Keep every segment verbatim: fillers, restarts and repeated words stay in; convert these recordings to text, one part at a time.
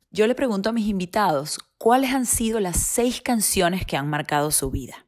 Yo le pregunto a mis invitados cuáles han sido las seis canciones que han marcado su vida.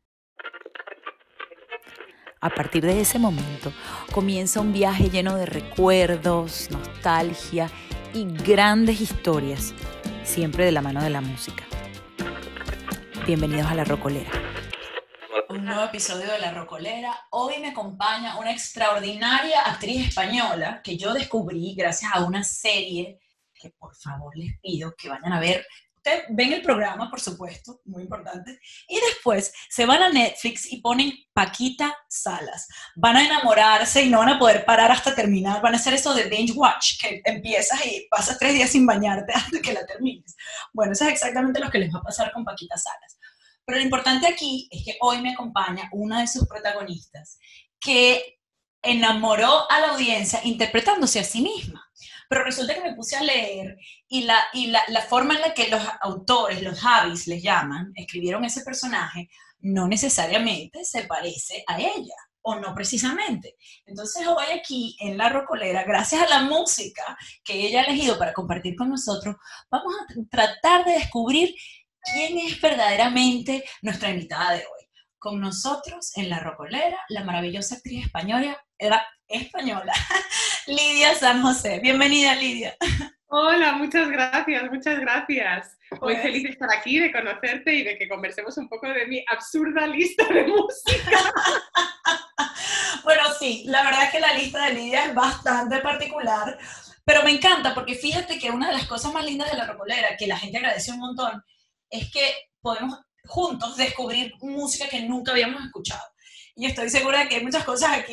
A partir de ese momento comienza un viaje lleno de recuerdos, nostalgia y grandes historias, siempre de la mano de la música. Bienvenidos a La Rocolera. Un nuevo episodio de La Rocolera. Hoy me acompaña una extraordinaria actriz española que yo descubrí gracias a una serie que por favor les pido que vayan a ver. Ustedes ven el programa, por supuesto, muy importante, y después se van a Netflix y ponen Paquita Salas. Van a enamorarse y no van a poder parar hasta terminar. Van a hacer eso de binge watch, que empiezas y pasas tres días sin bañarte hasta que la termines. Bueno, eso es exactamente lo que les va a pasar con Paquita Salas. Pero lo importante aquí es que hoy me acompaña una de sus protagonistas que enamoró a la audiencia interpretándose a sí misma. Pero resulta que me puse a leer y, la, y la, la forma en la que los autores, los Javis les llaman, escribieron ese personaje, no necesariamente se parece a ella, o no precisamente. Entonces hoy aquí en La Rocolera, gracias a la música que ella ha elegido para compartir con nosotros, vamos a tratar de descubrir quién es verdaderamente nuestra invitada de hoy. Con nosotros en La Rocolera, la maravillosa actriz española, era española, Lidia San José. Bienvenida, Lidia. Hola, muchas gracias, muchas gracias. Muy Pues, feliz de estar aquí, de conocerte y de que conversemos un poco de mi absurda lista de música. Bueno, sí, la verdad es que la lista de Lidia es bastante particular, pero me encanta porque fíjate que una de las cosas más lindas de La Rocolera, que la gente agradece un montón, es que podemos juntos descubrir música que nunca habíamos escuchado. Y estoy segura de que hay muchas cosas aquí.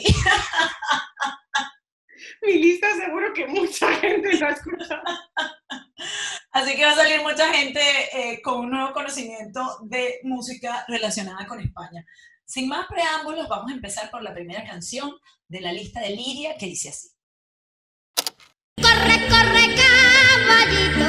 Mi lista seguro que mucha gente lo ha escuchado. Así que va a salir mucha gente eh, con un nuevo conocimiento de música relacionada con España. Sin más preámbulos, vamos a empezar por la primera canción de la lista de Lidia, que dice así. Corre, corre, caballito,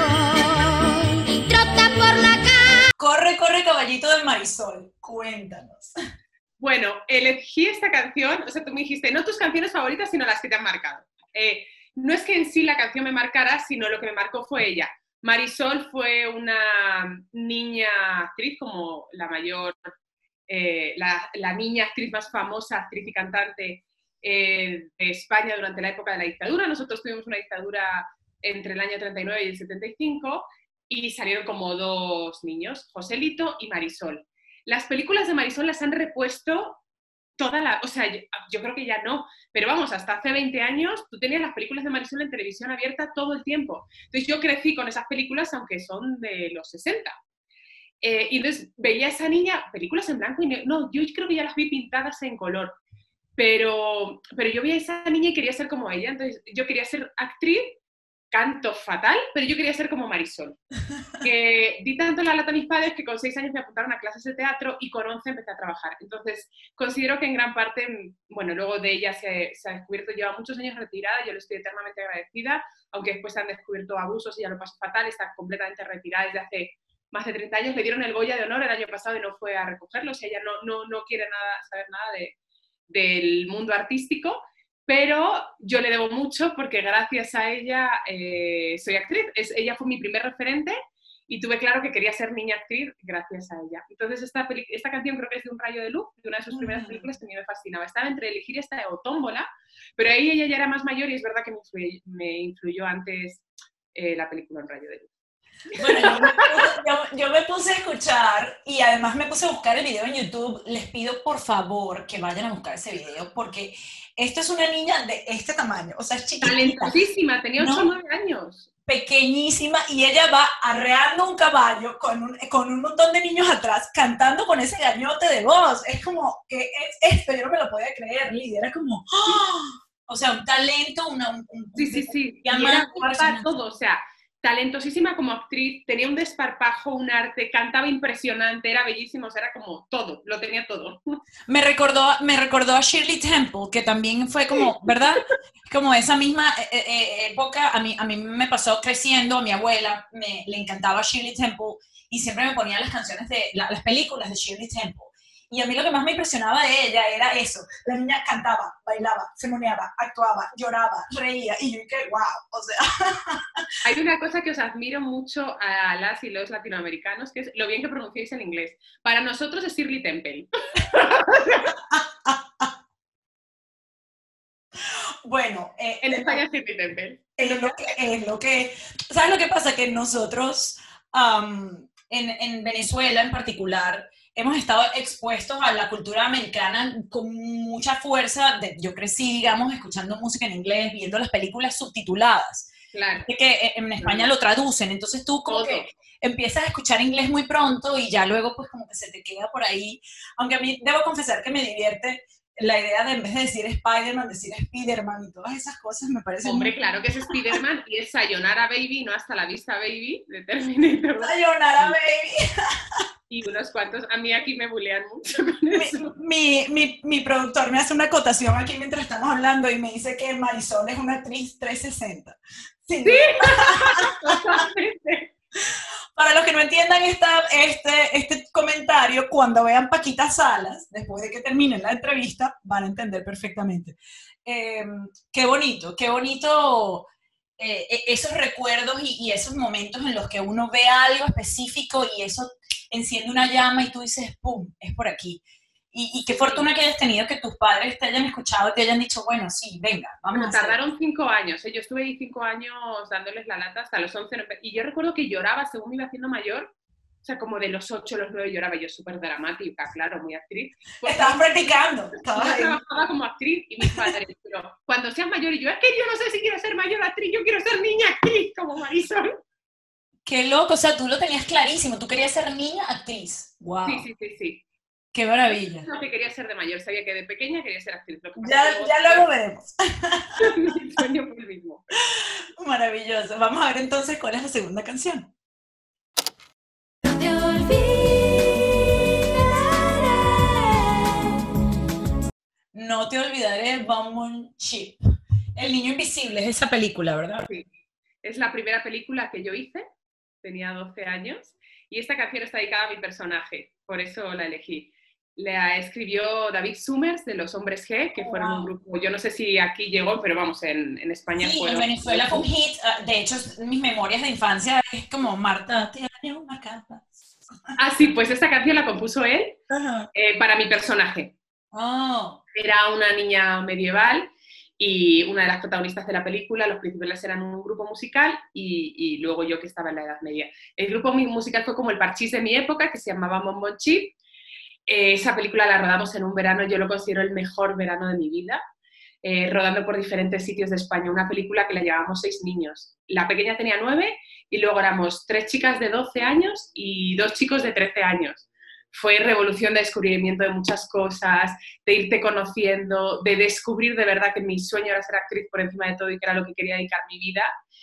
trota por la calle. Corre, corre, caballito del Marisol. Cuéntanos. Bueno, elegí esta canción, o sea, tú me dijiste, no tus canciones favoritas, sino las que te han marcado. Eh, no es que en sí la canción me marcara, sino lo que me marcó fue ella. Marisol fue una niña actriz, como la mayor, eh, la, la niña actriz más famosa, actriz y cantante eh, de España durante la época de la dictadura. Nosotros tuvimos una dictadura entre el año treinta y nueve y el setenta y cinco y salieron como dos niños, Joselito y Marisol. Las películas de Marisol las han repuesto toda la... O sea, yo, yo creo que ya no, pero vamos, hasta hace veinte años tú tenías las películas de Marisol en televisión abierta todo el tiempo. Entonces yo crecí con esas películas, aunque son de los sesenta. Eh, y entonces veía a esa niña, películas en blanco y negro. No, yo creo que ya las vi pintadas en color. Pero, pero yo veía a esa niña y quería ser como ella. Entonces yo quería ser actriz, canto fatal, pero yo quería ser como Marisol. Que di tanto la lata a mis padres que con seis años me apuntaron a clases de teatro y con once empecé a trabajar. Entonces, considero que en gran parte, bueno, luego de ella se, se ha descubierto, lleva muchos años retirada, yo le estoy eternamente agradecida, aunque después se han descubierto abusos y ya lo pasó fatal, está completamente retirada desde hace más de treinta años. Le dieron el Goya de Honor el año pasado y no fue a recogerlo, o sea, ella no, no, no quiere nada, saber nada de, del mundo artístico. Pero yo le debo mucho porque gracias a ella eh, soy actriz. Es, ella fue mi primer referente y tuve claro que quería ser niña actriz gracias a ella. Entonces esta, esta canción creo que es de Un rayo de luz, de una de sus primeras películas que a mí me fascinaba. Estaba entre elegir esta o Tómbola, pero ahí ella ya era más mayor y es verdad que me influyó, me influyó antes eh, la película Un rayo de luz. Bueno, yo me, puse, yo, yo me puse a escuchar y además me puse a buscar el video en YouTube. Les pido por favor que vayan a buscar ese video porque esto es una niña de este tamaño, o sea, es chiquitita. Talentosísima, tenía ocho o nueve años. Pequeñísima, y ella va arreando un caballo con un, con un montón de niños atrás, cantando con ese gañote de voz. Es como, que es esto? Yo no me lo podía creer, Lidia. Era como, ¡oh! O sea, un talento, una, un, un, sí, sí, sí. Y era guapa todo, o sea, talentosísima como actriz, tenía un desparpajo, un arte, cantaba impresionante, era bellísima, o sea, era como todo, lo tenía todo. Me recordó, me recordó a Shirley Temple, que también fue como, ¿verdad? Como esa misma eh, eh, época, a mí, a mí me pasó creciendo, a mi abuela me, le encantaba Shirley Temple y siempre me ponía las canciones de, la, las películas de Shirley Temple. Y a mí lo que más me impresionaba de ella era eso. La niña cantaba, bailaba, se moneaba, actuaba, lloraba, reía. Y yo dije, wow, o sea... Hay una cosa que os admiro mucho a las y los latinoamericanos, que es lo bien que pronunciáis el inglés. Para nosotros es Shirley Temple. Bueno, eh, en España es Shirley Temple. Es lo que, es lo que... ¿Sabes lo que pasa? Que nosotros, um, en, en Venezuela en particular, hemos estado expuestos a la cultura americana con mucha fuerza. De, yo crecí, digamos, escuchando música en inglés, viendo las películas subtituladas. Claro. Que en España claro. lo traducen, entonces tú como Todo. que empiezas a escuchar inglés muy pronto y ya luego pues como que se te queda por ahí. Aunque a mí debo confesar que me divierte la idea de en vez de decir Spider-Man, decir Spider-Man y todas esas cosas me parece Hombre, muy... claro que es Spider-Man y es Sayonara Baby, no Hasta la Vista Baby, de Terminator. Sayonara Baby. Y unos cuantos, a mí aquí me bulean mucho con eso. Mi, mi, mi productor me hace una acotación aquí mientras estamos hablando y me dice que Marisol es una actriz trescientos sesenta. Sí, ¿Sí? Totalmente. Para los que no entiendan esta, este, este comentario, cuando vean Paquita Salas, después de que termine la entrevista, van a entender perfectamente. Eh, qué bonito, qué bonito eh, esos recuerdos y, y esos momentos en los que uno ve algo específico y eso enciende una llama y tú dices, ¡pum!, es por aquí. Y, y qué fortuna que hayas tenido que tus padres te hayan escuchado y te hayan dicho, bueno, sí, venga, vamos bueno, a hacer. Tardaron cinco años, ¿eh? Yo estuve ahí cinco años dándoles la lata hasta los once, y yo recuerdo que lloraba según me iba haciendo mayor, o sea, como de los ocho a los nueve lloraba, yo súper dramática, claro, muy actriz. Pues, estabas practicando. Yo trabajaba como actriz y mis padres, pero cuando seas mayor, y yo, es que yo no sé si quiero ser mayor actriz, yo quiero ser niña actriz, como Marisol. Qué loco, o sea, tú lo tenías clarísimo, tú querías ser niña actriz. Wow. Sí, sí, sí, sí. Qué maravilla. No, que quería ser de mayor, sabía que de pequeña quería ser actriz. Lo que ya luego, ya luego veremos. Mi sueño fue el mismo. Maravilloso. Vamos a ver entonces cuál es la segunda canción. No te olvidaré. No te olvidaré, Bum Chip. El niño invisible es esa película, ¿verdad? Sí. Es la primera película que yo hice, tenía doce años, y esta canción está dedicada a mi personaje, por eso la elegí. La escribió David Summers de Los Hombres G, que fueron wow. un grupo, yo no sé si aquí llegó, pero vamos, en, en España sí, fueron... en Venezuela fue un hit, de hecho, mis memorias de infancia es como Marta, te haré una carta. Ah, sí, pues esta canción la compuso él uh-huh. eh, para mi personaje. Oh. Era una niña medieval y una de las protagonistas de la película, los principales eran un grupo musical y, y luego yo que estaba en la Edad Media. El grupo musical fue como el parchís de mi época, que se llamaba Bum Chip. Eh, esa película la rodamos en un verano, yo lo considero el mejor verano de mi vida, eh, rodando por diferentes sitios de España. Una película que la llevábamos seis niños. La pequeña tenía nueve y luego éramos tres chicas de doce años y dos chicos de trece años. Fue revolución de descubrimiento de muchas cosas, de irte conociendo, de descubrir de verdad que mi sueño era ser actriz por encima de todo y que era lo que quería dedicar mi vida.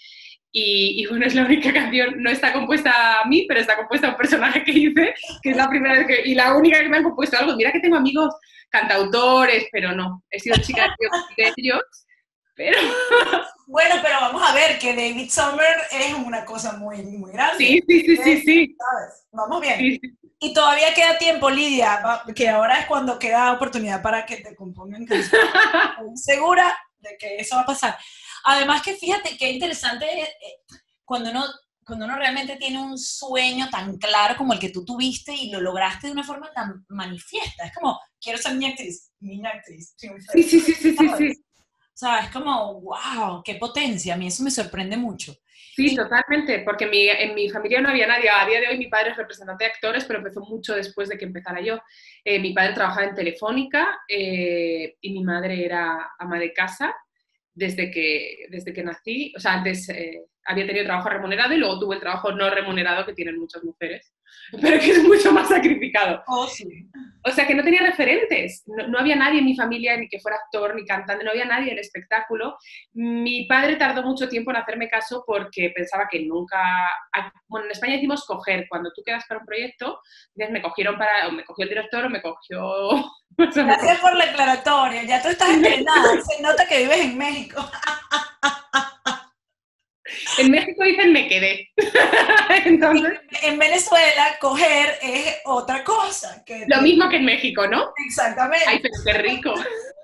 Y, y bueno, es la única canción, no está compuesta a mí, pero está compuesta a un personaje que hice, que es la primera vez que, y la única que me han compuesto algo. Mira que tengo amigos cantautores, pero no, he sido chica de ellos, pero... Bueno, pero vamos a ver que David Sommer es una cosa muy, muy grande. Sí, sí, sí, sí, sí. ¿Sabes? Vamos bien. Sí, sí. Y todavía queda tiempo, Lidia, que ahora es cuando queda oportunidad para que te compongan canciones. Estoy segura de que eso va a pasar. Además que fíjate qué interesante es cuando uno, cuando uno realmente tiene un sueño tan claro como el que tú tuviste y lo lograste de una forma tan manifiesta. Es como, quiero ser niña actriz, niña actriz. Sí, sí, sí, sí, sí, sí. O sea, es como, wow, qué potencia. A mí eso me sorprende mucho. Sí, y... totalmente, porque en mi, en mi familia no había nadie. A día de hoy mi padre es representante de actores, pero empezó mucho después de que empezara yo. Eh, mi padre trabajaba en Telefónica eh, y mi madre era ama de casa desde que, desde que nací. O sea, antes eh, había tenido trabajo remunerado y luego tuve el trabajo no remunerado que tienen muchas mujeres, pero que es mucho más sacrificado. Oh, sí. O sea, que no tenía referentes, no, no había nadie en mi familia ni que fuera actor ni cantante, no había nadie en el espectáculo. Mi padre tardó mucho tiempo en hacerme caso porque pensaba que nunca... Bueno, en España decimos coger, cuando tú quedas para un proyecto, me cogieron para... o me cogió el director o me cogió... Gracias por la aclaratoria, ya tú estás entrenada, se nota que vives en México. En México dicen me quedé. Entonces, En Venezuela, coger es otra cosa. Que lo mismo que en México, ¿no? Exactamente. Ay, pero qué rico.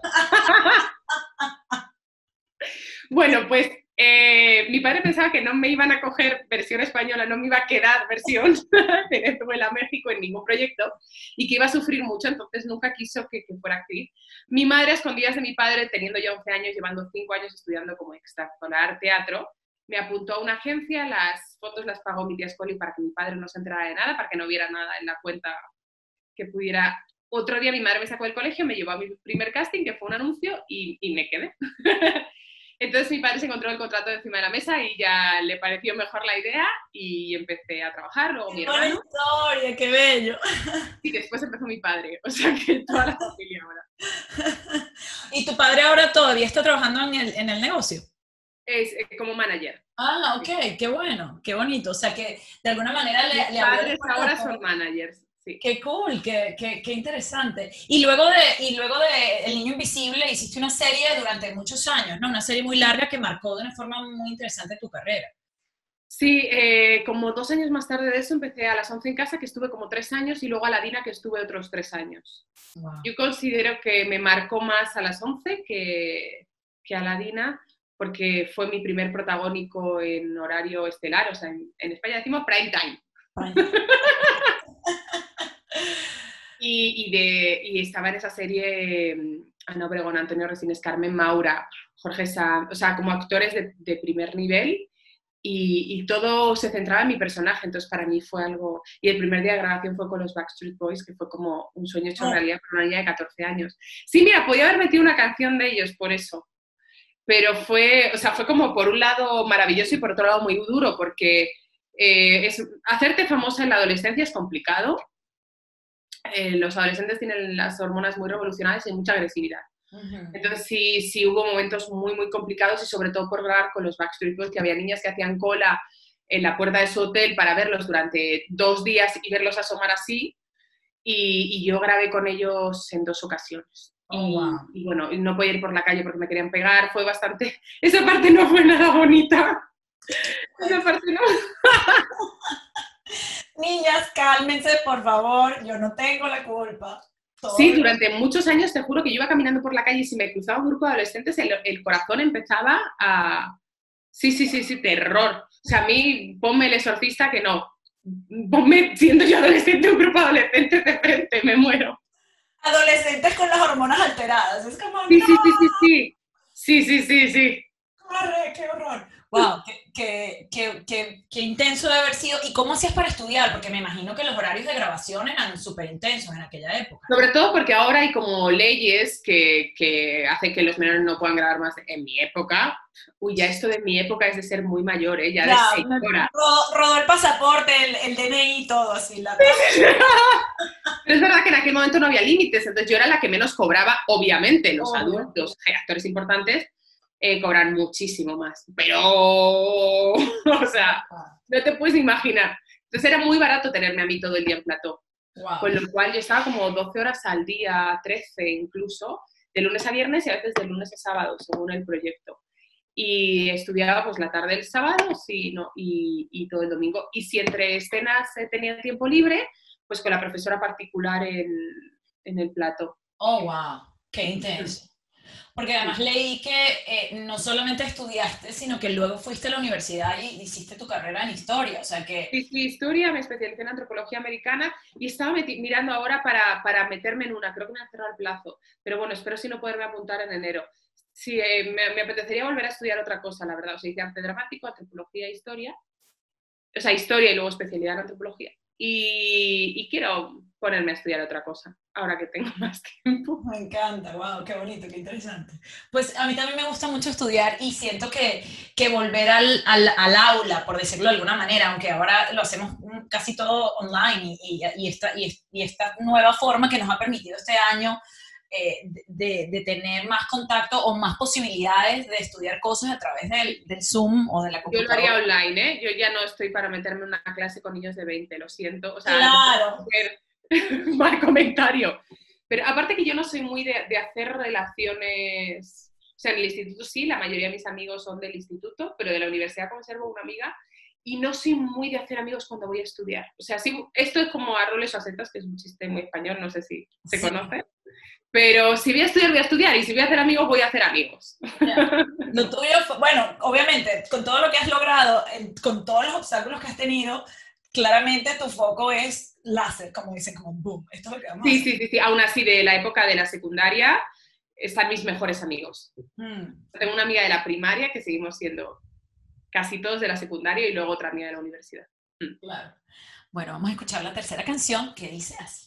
Bueno, pues eh, mi padre pensaba que no me iban a coger versión española, no me iba a quedar versión Venezuela-México en ningún proyecto y que iba a sufrir mucho, entonces nunca quiso que, que fuera actriz. Mi madre, a escondidas de mi padre, teniendo ya once años, llevando cinco años estudiando como extraescolar teatro, me apuntó a una agencia, las fotos las pagó mi tía Scully para que mi padre no se enterara de nada, para que no viera nada en la cuenta que pudiera. Otro día mi madre me sacó del colegio, me llevó a mi primer casting, que fue un anuncio, y, y me quedé. Entonces mi padre se encontró el contrato encima de la mesa y ya le pareció mejor la idea y empecé a trabajar. Luego mi ¡Qué buena hermano. historia! ¡Qué bello! Y después empezó mi padre, o sea que toda la familia ahora. ¿Y tu padre ahora todavía está trabajando en el, en el negocio? Es eh, como manager. Ah, ok, qué bueno, qué bonito. O sea que de alguna manera le, Mis le abrió padres las puertas ahora a todo. son managers, sí. Qué cool, qué, qué, qué interesante. Y luego de y luego de El Niño Invisible hiciste una serie durante muchos años, ¿no? Una serie muy larga que marcó de una forma muy interesante tu carrera. Sí, eh, como dos años más tarde de eso empecé a Las once en casa, que estuve como tres años, y luego a La Dina, que estuve otros tres años. Wow. Yo considero que me marcó más a Las once que, que a La Dina, porque fue mi primer protagónico en horario estelar, o sea, en, en España decimos prime time. Y, y, de, y estaba en esa serie Ana Obregón, Antonio Resines, Carmen Maura, Jorge Sanz, o sea, como actores de, de primer nivel, y, y todo se centraba en mi personaje, entonces para mí fue algo. Y el primer día de grabación fue con los Backstreet Boys, que fue como un sueño hecho Oh. realidad para una niña de catorce años. Sí, mira, podía haber metido una canción de ellos por eso, pero fue, o sea, fue como por un lado maravilloso y por otro lado muy duro, porque eh, es, hacerte famosa en la adolescencia es complicado. Eh, los adolescentes tienen las hormonas muy revolucionadas y mucha agresividad. Uh-huh. Entonces sí, sí hubo momentos muy, muy complicados, y sobre todo por grabar con los Backstreet Boys, que había niñas que hacían cola en la puerta de su hotel para verlos durante dos días y verlos asomar así, y, y yo grabé con ellos en dos ocasiones. Oh, y, wow. y bueno, no podía ir por la calle porque me querían pegar, fue bastante... Esa parte no fue nada bonita. Esa parte no... Niñas, cálmense, por favor, yo no tengo la culpa. Todo Sí, durante muchos años te juro que yo iba caminando por la calle y si me cruzaba un grupo de adolescentes, el, el corazón empezaba a... Sí, sí, sí, sí, terror. O sea, a mí, ponme El Exorcista, que no. Ponme, siendo yo adolescente, un grupo de adolescentes de frente, me muero. Adolescentes con las hormonas alteradas, es como... Sí, ¡no! sí, sí, sí, sí. Sí, sí, sí, sí. ¡Corre, qué horror! Wow, qué, qué, qué, qué, qué intenso debe haber sido. ¿Y cómo hacías para estudiar? Porque me imagino que los horarios de grabación eran súper intensos en aquella época. Sobre todo porque ahora hay como leyes que, que hacen que los menores no puedan grabar más. En mi época, uy, ya esto de mi época es de ser muy mayor, ¿eh? Ya de Ya, señora. Rodó, rodó el pasaporte, el, el D N I y todo así. La... Pero es verdad que en aquel momento no había límites, entonces yo era la que menos cobraba, obviamente. Los oh, adultos, eh, actores importantes, Eh, cobran muchísimo más, pero, o sea, no te puedes imaginar. Entonces era muy barato tenerme a mí todo el día en plató, wow. Con lo cual yo estaba como doce horas al día, trece incluso, de lunes a viernes y a veces de lunes a sábado, según el proyecto. Y estudiaba pues la tarde del sábado sí, no, y, y todo el domingo. Y si entre escenas tenía tiempo libre, pues con la profesora particular en, en el plató. Oh, wow, qué intenso. Porque además leí que eh, no solamente estudiaste, sino que luego fuiste a la universidad y hiciste tu carrera en historia, o sea que... Sí, sí, historia, me especialicé en antropología americana y estaba mirando ahora para, para meterme en una, creo que me han cerrado el plazo, pero bueno, espero si no poderme apuntar en enero. Sí, eh, me, me apetecería volver a estudiar otra cosa, la verdad, o sea, hice arte dramático, antropología e historia, o sea, historia y luego especialidad en antropología, y, y quiero ponerme a estudiar otra cosa, ahora que tengo más tiempo. Me encanta, wow, qué bonito, qué interesante. Pues a mí también me gusta mucho estudiar y siento que, que volver al, al, al aula, por decirlo de alguna manera, aunque ahora lo hacemos casi todo online y, y, y, esta, y, y esta nueva forma que nos ha permitido este año eh, de, de tener más contacto o más posibilidades de estudiar cosas a través del, del Zoom o de la computadora. Yo lo haría online, ¿eh? Yo ya no estoy para meterme en una clase con niños de veinte, lo siento. O sea, claro. No mal comentario. Pero aparte que yo no soy muy de, de hacer relaciones, o sea, en el instituto sí, la mayoría de mis amigos son del instituto, pero de la universidad conservo una amiga y no soy muy de hacer amigos cuando voy a estudiar. O sea, sí, esto es como a roles o a setas, que es un chiste muy español, no sé si se Sí. conoce. Pero si voy a estudiar, voy a estudiar, y si voy a hacer amigos, voy a hacer amigos. Ya. Lo tuyo fue, bueno, obviamente, con todo lo que has logrado, en- con todos los obstáculos que has tenido, claramente tu foco es láser, como dicen, como boom, esto es lo que vamos a Sí, hacer. sí, sí, sí. Aún así, de la época de la secundaria, están mis mejores amigos. Mm, Tengo una amiga de la primaria que seguimos siendo casi todos de la secundaria y luego otra amiga de la universidad. Mm. claro. Bueno, vamos a escuchar la tercera canción que dice así.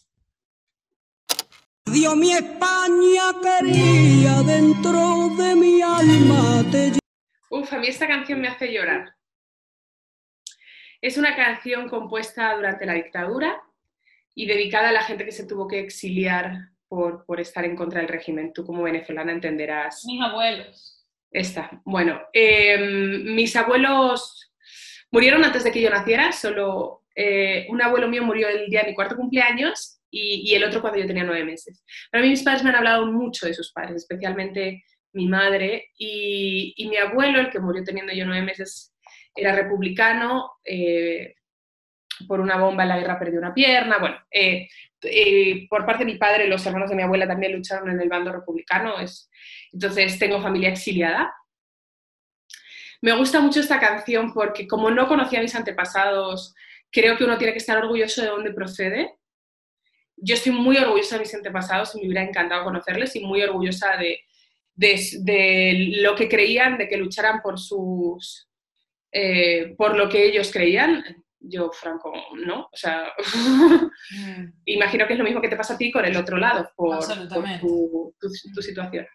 Dios mi España quería dentro de mi alma te Uf, a mí esta canción me hace llorar. Es una canción compuesta durante la dictadura y dedicada a la gente que se tuvo que exiliar por, por estar en contra del régimen. Tú como venezolana entenderás Mis abuelos. esta. Bueno, eh, mis abuelos murieron antes de que yo naciera, solo eh, un abuelo mío murió el día de mi cuarto cumpleaños y, y el otro cuando yo tenía nueve meses. Para mí mis padres me han hablado mucho de sus padres, especialmente mi madre, y, y mi abuelo, el que murió teniendo yo nueve meses, era republicano, eh, por una bomba en la guerra perdió una pierna, bueno, eh, eh, por parte de mi padre, los hermanos de mi abuela también lucharon en el bando republicano, es, entonces tengo familia exiliada. Me gusta mucho esta canción porque como no conocía a mis antepasados, creo que uno tiene que estar orgulloso de dónde procede. Yo estoy muy orgullosa de mis antepasados y me hubiera encantado conocerles y muy orgullosa de, de, de lo que creían, de que lucharan por sus... Eh, por lo que ellos creían. Yo, Franco, no. O sea, Mm, imagino que es lo mismo que te pasa a ti con el otro lado, por, por absolutamente. tu, tu, tu situación.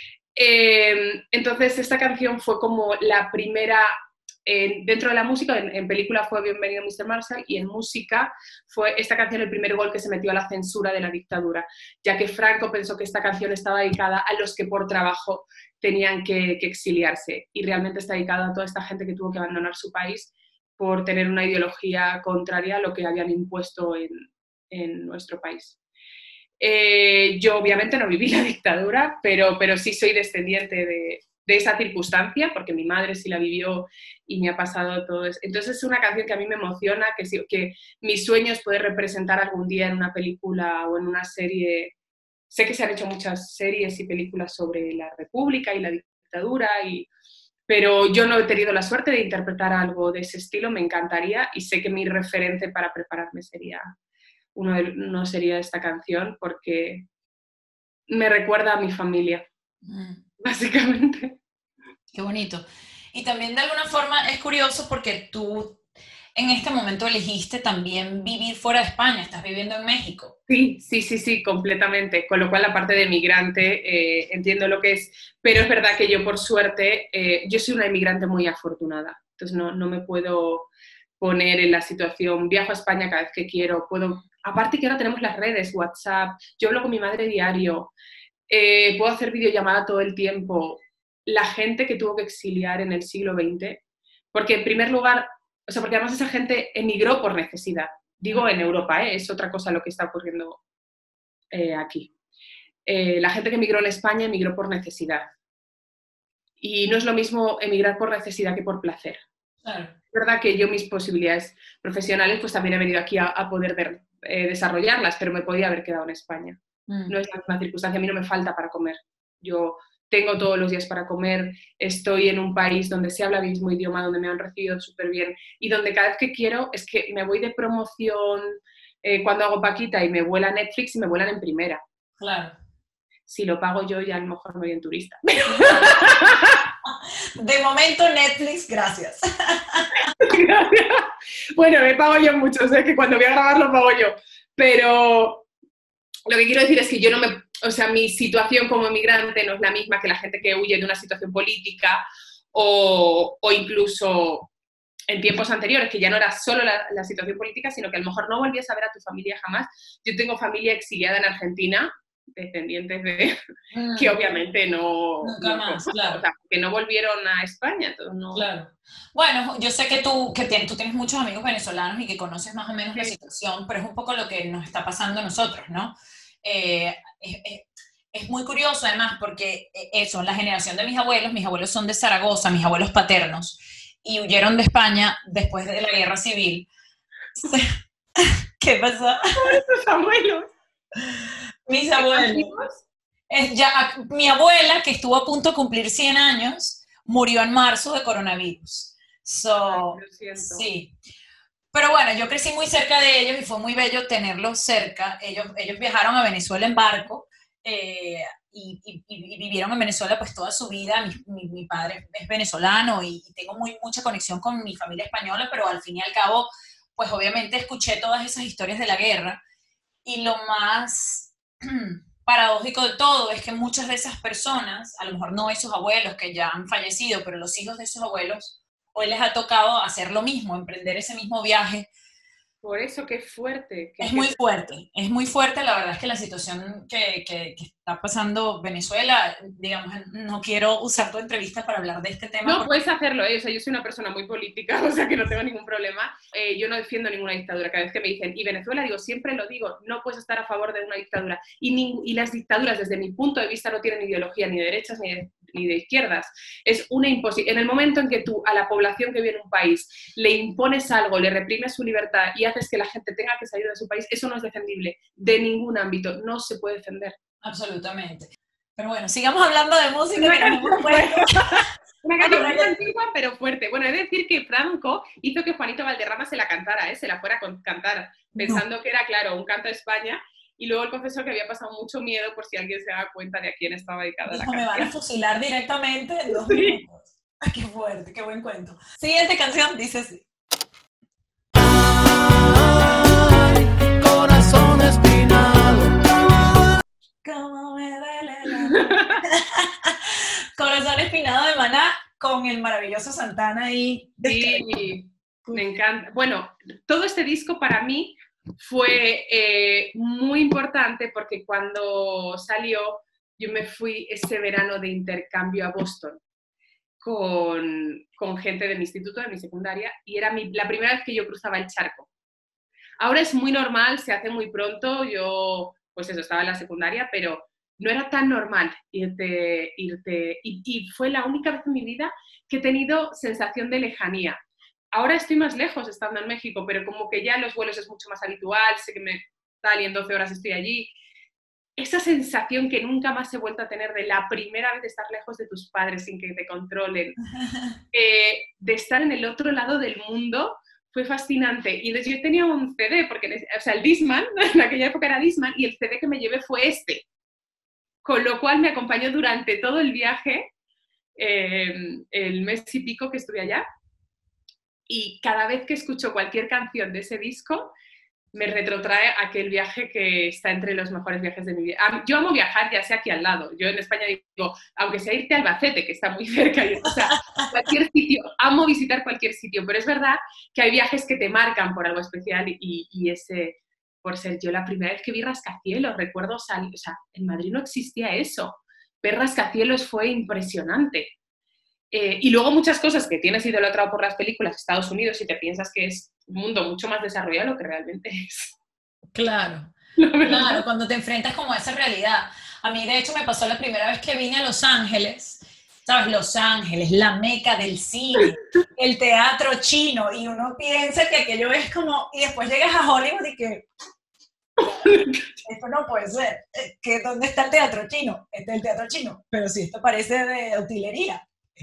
Eh, entonces, esta canción fue como la primera, eh, dentro de la música, en, en película fue Bienvenido mister Marshall, y en música fue esta canción el primer gol que se metió a la censura de la dictadura, ya que Franco pensó que esta canción estaba dedicada a los que por trabajo tenían que, que exiliarse, y realmente está dedicada a toda esta gente que tuvo que abandonar su país por tener una ideología contraria a lo que habían impuesto en, en nuestro país. Eh, yo obviamente no viví la dictadura, pero, pero sí soy descendiente de, de esa circunstancia, porque mi madre sí la vivió y me ha pasado todo eso. Entonces es una canción que a mí me emociona, que, sí, que mi sueño es poder representar algún día en una película o en una serie. Sé que se han hecho muchas series y películas sobre la República y la dictadura, y, pero yo no he tenido la suerte de interpretar algo de ese estilo, me encantaría, y sé que mi referente para prepararme sería... Uno, de, no sería esta canción porque me recuerda a mi familia, mm, básicamente. qué bonito. Y también de alguna forma es curioso porque tú en este momento elegiste también vivir fuera de España, estás viviendo en México. Sí, sí, sí, sí, completamente. Con lo cual la parte de migrante eh, entiendo lo que es, pero es verdad que yo por suerte, eh, yo soy una inmigrante muy afortunada, entonces no, no me puedo poner en la situación, viajo a España cada vez que quiero, puedo, aparte que ahora tenemos las redes, WhatsApp, yo hablo con mi madre diario, eh, puedo hacer videollamada todo el tiempo. La gente que tuvo que exiliar en el siglo veinte, porque en primer lugar, o sea, porque además esa gente emigró por necesidad, digo en Europa, ¿eh? Es otra cosa lo que está ocurriendo eh, aquí. Eh, la gente que emigró en España emigró por necesidad. Y no es lo mismo emigrar por necesidad que por placer. Claro. Es verdad que yo mis posibilidades profesionales pues también he venido aquí a, a poder ver, eh, desarrollarlas, pero me podía haber quedado en España. Mm. No es la misma circunstancia, a mí no me falta para comer. Yo tengo todos los días para comer, estoy en un país donde se habla el mismo idioma, donde me han recibido súper bien y donde cada vez que quiero es que me voy de promoción eh, cuando hago Paquita y me vuela Netflix y me vuelan en primera. Claro. Si lo pago yo ya a lo mejor no voy en turista. De momento Netflix, gracias. Gracias. Bueno, me pago yo mucho, o sea que cuando voy a grabar lo pago yo. Pero lo que quiero decir es que yo no me... O sea, mi situación como emigrante no es la misma que la gente que huye de una situación política o, o incluso en tiempos anteriores, que ya no era solo la, la situación política, sino que a lo mejor no volvías a ver a tu familia jamás. Yo tengo familia exiliada en Argentina, descendientes de... Mm. que obviamente no... Nunca no más, no, claro. O sea, que no volvieron a España, entonces no... Claro. Bueno, yo sé que tú, que tienes, tú tienes muchos amigos venezolanos y que conoces más o menos la Sí. situación, pero es un poco lo que nos está pasando a nosotros, ¿no? Eh, es, es- es muy curioso además porque eh, eso, la generación de mis abuelos, mis abuelos son de Zaragoza, mis abuelos paternos, y huyeron de España después de la guerra civil. ¿Qué pasó? Tus abuelos. Mis abuelos. Es ya, mi abuela, que estuvo a punto de cumplir cien años, murió en marzo de coronavirus. So, Ay, lo siento. sí. Pero bueno, yo crecí muy cerca de ellos y fue muy bello tenerlos cerca. Ellos, ellos viajaron a Venezuela en barco eh, y, y, y vivieron en Venezuela pues toda su vida. Mi, mi, mi padre es venezolano y, y tengo muy, mucha conexión con mi familia española, pero al fin y al cabo, pues obviamente escuché todas esas historias de la guerra. Y lo más paradójico de todo es que muchas de esas personas, a lo mejor no esos abuelos que ya han fallecido, pero los hijos de esos abuelos, hoy les ha tocado hacer lo mismo, emprender ese mismo viaje. Por eso, qué fuerte. Qué, Es qué... muy fuerte, es muy fuerte. La verdad es que la situación que, que, que está pasando Venezuela, digamos, no quiero usar tu entrevista para hablar de este tema. No, porque... puedes hacerlo, ¿eh? O sea, yo soy una persona muy política, o sea, que no tengo ningún problema. Eh, yo no defiendo ninguna dictadura. Cada vez que me dicen, y Venezuela, digo, siempre lo digo, no puedes estar a favor de una dictadura. Y, ni, y las dictaduras, desde mi punto de vista, no tienen ideología ni de derechas ni de, ni de izquierdas. Es una imposición. En el momento en que tú a la población que vive en un país le impones algo, le reprimes su libertad y haces que la gente tenga que salir de su país, eso no es defendible de ningún ámbito, no se puede defender. Absolutamente. Pero bueno, sigamos hablando de música. Una que canción, no fuerte. Una canción muy antigua, pero fuerte. Bueno, he de decir que Franco hizo que Juanito Valderrama se la cantara, ¿eh? Se la fuera a cantar, pensando no. que era, claro, un canto de España. Y luego el confesor que había pasado mucho miedo por si alguien se daba cuenta de a quién estaba dedicada la canción. Me van a fusilar directamente en dos sí. minutos. Ay, qué fuerte, qué buen cuento. Siguiente canción dice así. Corazón espinado. Como me duele la Corazón espinado de Maná con el maravilloso Santana ahí. Sí, me encanta. Bueno, todo este disco para mí fue eh, muy importante porque cuando salió yo me fui ese verano de intercambio a Boston con, con gente de mi instituto, de mi secundaria, y era mi, la primera vez que yo cruzaba el charco. Ahora es muy normal, se hace muy pronto, yo pues eso, estaba en la secundaria, pero no era tan normal irte, irte y, y fue la única vez en mi vida que he tenido sensación de lejanía. Ahora estoy más lejos estando en México, pero como que ya en los vuelos es mucho más habitual, sé que me tal y en doce horas estoy allí. Esa sensación que nunca más he vuelto a tener de la primera vez de estar lejos de tus padres sin que te controlen, eh, de estar en el otro lado del mundo, fue fascinante. Y entonces yo tenía un C D, porque, o sea, el Discman, en aquella época era Discman, y el C D que me llevé fue este. Con lo cual me acompañó durante todo el viaje, eh, el mes y pico que estuve allá. Y cada vez que escucho cualquier canción de ese disco, me retrotrae a aquel viaje que está entre los mejores viajes de mi vida. Yo amo viajar, ya sea aquí al lado. Yo en España digo, aunque sea irte a Albacete, que está muy cerca, o sea, cualquier sitio, amo visitar cualquier sitio, pero es verdad que hay viajes que te marcan por algo especial y, y ese, por ser yo la primera vez que vi rascacielos, recuerdo salir, o sea, en Madrid no existía eso. Ver rascacielos fue impresionante. Eh, y luego muchas cosas que tienes idolatrado por las películas de Estados Unidos y te piensas que es un mundo mucho más desarrollado de lo que realmente es. Claro, claro, cuando te enfrentas como a esa realidad. A mí de hecho me pasó la primera vez que vine a Los Ángeles, ¿sabes? Los Ángeles, la meca del cine, el teatro chino, y uno piensa que aquello es como, y después llegas a Hollywood y que esto no puede ser, ¿que dónde está el teatro chino? Este es el teatro chino, pero si esto parece de utilería.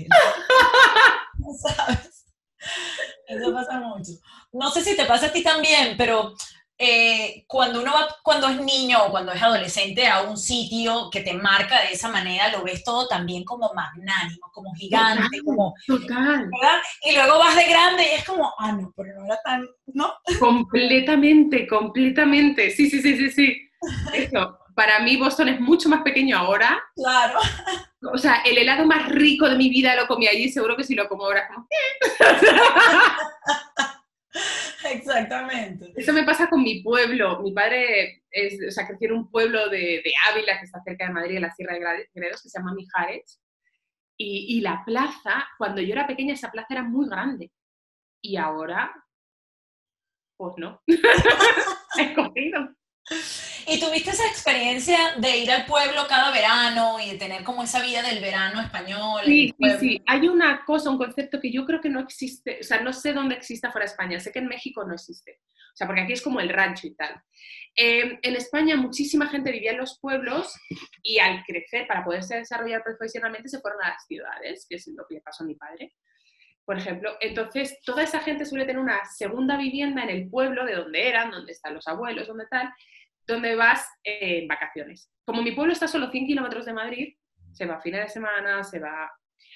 ¿Sabes? Eso pasa mucho. No sé si te pasa a ti también, pero eh, cuando uno va, cuando es niño o cuando es adolescente a un sitio que te marca de esa manera, lo ves todo también como magnánimo, como gigante, total, como total. ¿verdad? Y luego vas de grande y es como, ah, no, pero no era tan, ¿no? Completamente, completamente. Sí, sí, sí, sí, sí. Eso. Para mí Boston es mucho más pequeño ahora. Claro. O sea, el helado más rico de mi vida lo comí allí, seguro que si lo como ahora como... Exactamente. Eso me pasa con mi pueblo. Mi padre es, o sea, creció en un pueblo de, de Ávila, que está cerca de Madrid, en la Sierra de Gredos, que se llama Mijares. Y, y la plaza, cuando yo era pequeña, esa plaza era muy grande. Y ahora, pues no. He cogido. ¿Y tuviste esa experiencia de ir al pueblo cada verano y de tener como esa vida del verano español en el Sí, sí, pueblo? sí. Hay una cosa, un concepto que yo creo que no existe, o sea, no sé dónde exista fuera de España, sé que en México no existe, o sea, porque aquí es como el rancho y tal. Eh, en España muchísima gente vivía en los pueblos y al crecer, para poderse desarrollar profesionalmente, se fueron a las ciudades, que es lo que le pasó a mi padre, por ejemplo. Entonces, toda esa gente suele tener una segunda vivienda en el pueblo de donde eran, donde están los abuelos, donde tal, donde vas eh, en vacaciones. Como mi pueblo está a solo cien kilómetros de Madrid, se va a fines de semana, se va...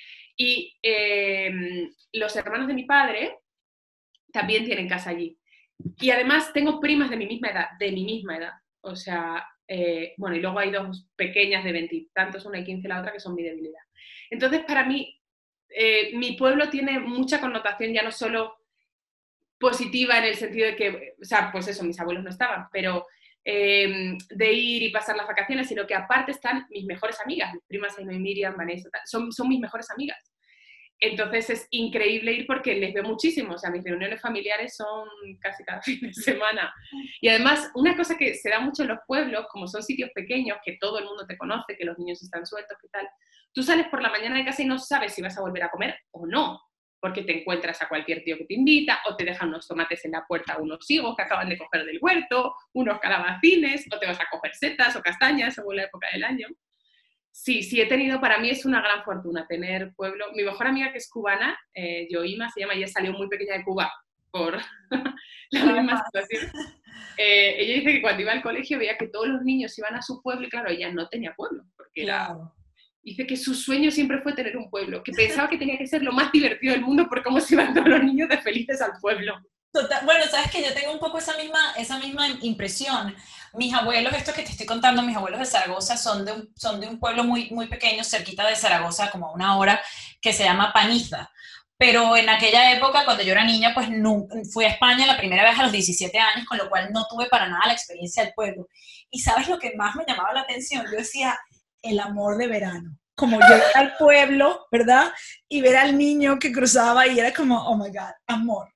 Y eh, los hermanos de mi padre también tienen casa allí. Y además tengo primas de mi misma edad, de mi misma edad. O sea, eh, bueno, y luego hay dos pequeñas de veintitantos, una de quince y la otra, que son mi debilidad. Entonces, para mí, eh, mi pueblo tiene mucha connotación, ya no solo positiva en el sentido de que, o sea, pues eso, mis abuelos no estaban, pero eh, de ir y pasar las vacaciones, sino que aparte están mis mejores amigas, mis primas Ainhoa y Miriam, Vanessa, tal, son, son mis mejores amigas. Entonces es increíble ir porque les veo muchísimo, o sea, mis reuniones familiares son casi cada fin de semana. Y además, una cosa que se da mucho en los pueblos, como son sitios pequeños, que todo el mundo te conoce, que los niños están sueltos, que tal, tú sales por la mañana de casa y no sabes si vas a volver a comer o no, porque te encuentras a cualquier tío que te invita, o te dejan unos tomates en la puerta, unos higos que acaban de coger del huerto, unos calabacines, o te vas a coger setas o castañas según la época del año. Sí, sí he tenido, para mí es una gran fortuna tener pueblo. Mi mejor amiga, que es cubana, eh, Yoima se llama, ella salió muy pequeña de Cuba por la misma situación. Eh, ella dice que cuando iba al colegio veía que todos los niños iban a su pueblo y claro, ella no tenía pueblo, porque era... Claro. Dice que su sueño siempre fue tener un pueblo, que pensaba que tenía que ser lo más divertido del mundo por cómo se iban todos los niños de felices al pueblo. Total, bueno, sabes que yo tengo un poco esa misma, esa misma impresión. Mis abuelos, estos que te estoy contando, mis abuelos de Zaragoza son de un, son de un pueblo muy, muy pequeño, cerquita de Zaragoza, como a una hora, que se llama Paniza. Pero en aquella época, cuando yo era niña, pues no, fui a España la primera vez a los diecisiete años, con lo cual no tuve para nada la experiencia del pueblo. Y ¿sabes lo que más me llamaba la atención? Yo decía, el amor de verano. Como llegar al pueblo, ¿verdad? Y ver al niño que cruzaba y era como, oh my God, amor.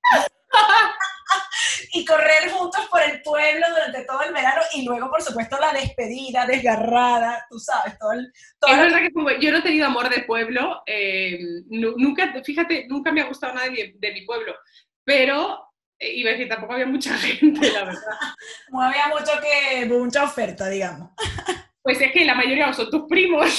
Y correr juntos por el pueblo durante todo el verano y luego, por supuesto, la despedida desgarrada, tú sabes, todo el... Todo es el... verdad que como yo no he tenido amor de pueblo, eh, nunca, fíjate, nunca me ha gustado nada de mi, de mi pueblo, pero, eh, iba a decir, tampoco había mucha gente, la verdad. No había mucho que, mucha oferta, digamos. Pues es que la mayoría son tus primos.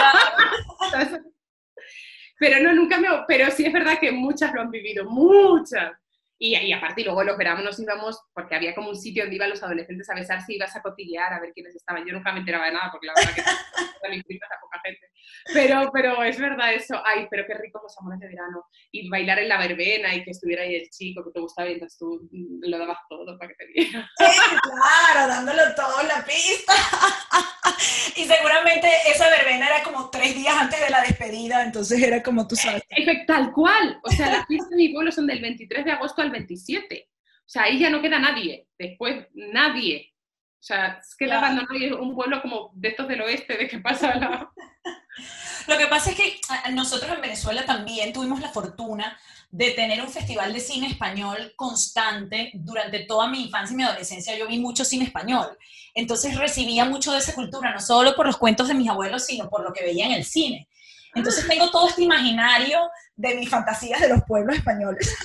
Pero no, nunca me... Pero sí es verdad que muchas lo han vivido, muchas. Y, y aparte, y luego los veranos nos íbamos, porque había como un sitio donde iban los adolescentes a besarse y ibas a cotillear a ver quiénes estaban. Yo nunca me enteraba de nada, porque la verdad que no me implica a poca gente. Pero, pero es verdad eso. Ay, pero qué ricos los amores de verano. Y bailar en la verbena y que estuviera ahí el chico que te gustaba y entonces tú lo dabas todo para que te viera. Sí, claro, dándolo todo en la pista. Y seguramente esa verbena era como tres días antes de la despedida, entonces era como tú sabes. Tal cual. O sea, las fiestas de mi pueblo son del veintitrés de agosto al veintisiete. O sea, ahí ya no queda nadie. Después, nadie. O sea, queda Claro. abandonado un pueblo como de estos del oeste, de que pasa la... Lo que pasa es que nosotros en Venezuela también tuvimos la fortuna de tener un festival de cine español constante. Durante toda mi infancia y mi adolescencia yo vi mucho cine español. Entonces recibía mucho de esa cultura, no solo por los cuentos de mis abuelos, sino por lo que veía en el cine. Entonces tengo todo este imaginario de mis fantasías de los pueblos españoles.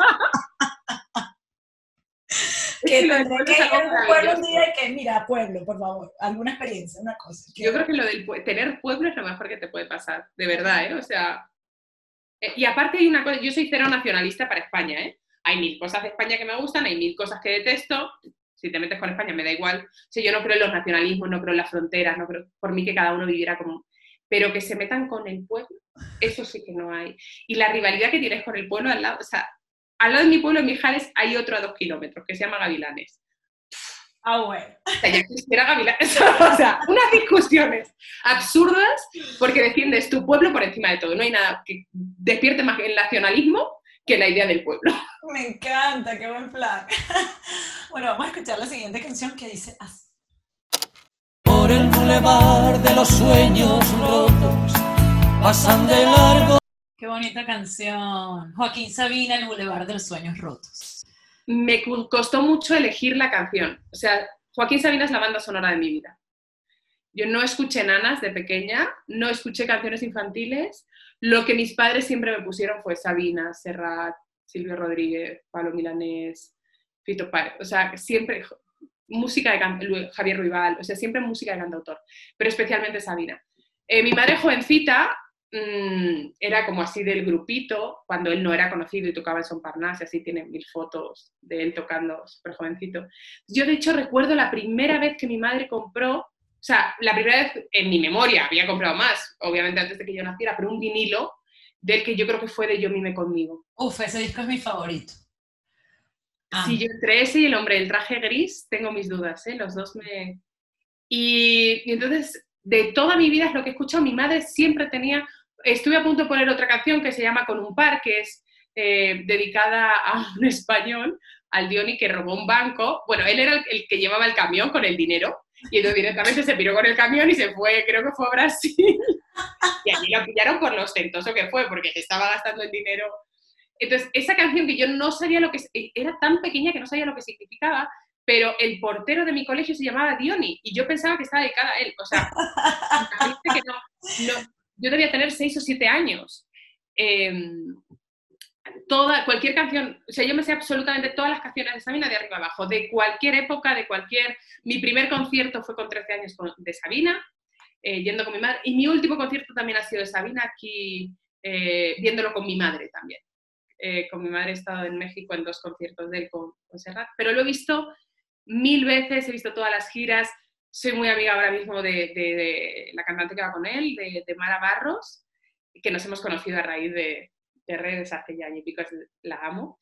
Que tendré que ir a un pueblo un día y que, mira, pueblo, por favor, alguna experiencia, una cosa. Yo creo que lo del tener pueblo es lo mejor que te puede pasar, de verdad, ¿eh? O sea, eh, y aparte hay una cosa, yo soy cero nacionalista para España, ¿eh? Hay mil cosas de España que me gustan, hay mil cosas que detesto. Si te metes con España me da igual. O sea, yo no creo en los nacionalismos, no creo en las fronteras, no creo, por mí que cada uno viviera como... Pero que se metan con el pueblo, eso sí que no hay. Y la rivalidad que tienes con el pueblo al lado, o sea, al lado de mi pueblo, en Mijares, hay otro a dos kilómetros, que se llama Gavilanes. Ah, bueno. O sea, ya quisiera Gavilanes. O sea, unas discusiones absurdas porque defiendes tu pueblo por encima de todo. No hay nada que despierte más el nacionalismo que la idea del pueblo. Me encanta, qué buen plan. Bueno, vamos a escuchar la siguiente canción que dice así. Por el bulevar de los sueños rotos pasan de largo. Qué bonita canción. Joaquín Sabina, El Boulevard de los Sueños Rotos. Me costó mucho elegir la canción. O sea, Joaquín Sabina es la banda sonora de mi vida. Yo no escuché nanas de pequeña, no escuché canciones infantiles. Lo que mis padres siempre me pusieron fue Sabina, Serrat, Silvio Rodríguez, Pablo Milanés, Fito Páez. O sea, siempre música de can- Javier Ruibal, o sea, siempre música de cantautor, pero especialmente Sabina. Eh, mi madre jovencita mmm, era como así del grupito, cuando él no era conocido y tocaba en Son Parnasse, así tiene mil fotos de él tocando súper jovencito. Yo, de hecho, recuerdo la primera vez que mi madre compró, o sea, la primera vez en mi memoria, había comprado más, obviamente antes de que yo naciera, pero un vinilo del que yo creo que fue de Yo mime conmigo. Uf, ese disco es mi favorito. Ah. Si yo entre ese y El hombre del traje gris, tengo mis dudas, ¿eh? Los dos me... Y, y entonces, de toda mi vida es lo que he escuchado. Mi madre siempre tenía... Estuve a punto de poner otra canción que se llama Con un par, que es eh, dedicada a un español, al Diony, que robó un banco. Bueno, él era el, el que llevaba el camión con el dinero, y entonces directamente se piró con el camión y se fue, creo que fue a Brasil. Y allí lo pillaron por lo ostentoso que fue, porque estaba gastando el dinero. Entonces, esa canción que yo no sabía lo que... Era tan pequeña que no sabía lo que significaba, pero el portero de mi colegio se llamaba Diony, y yo pensaba que estaba dedicada a él. O sea, que no, no, yo debía tener seis o siete años. Eh, toda, cualquier canción, o sea, yo me sé absolutamente todas las canciones de Sabina de arriba abajo, de cualquier época, de cualquier... Mi primer concierto fue con trece años con, de Sabina, eh, yendo con mi madre, y mi último concierto también ha sido de Sabina, aquí eh, viéndolo con mi madre también. Eh, con mi madre he estado en México en dos conciertos de él con, con Serrat, pero lo he visto mil veces, he visto todas las giras, soy muy amiga ahora mismo de, de, de la cantante que va con él, de, de Mara Barros, que nos hemos conocido a raíz de, de redes hace ya año y pico, la amo,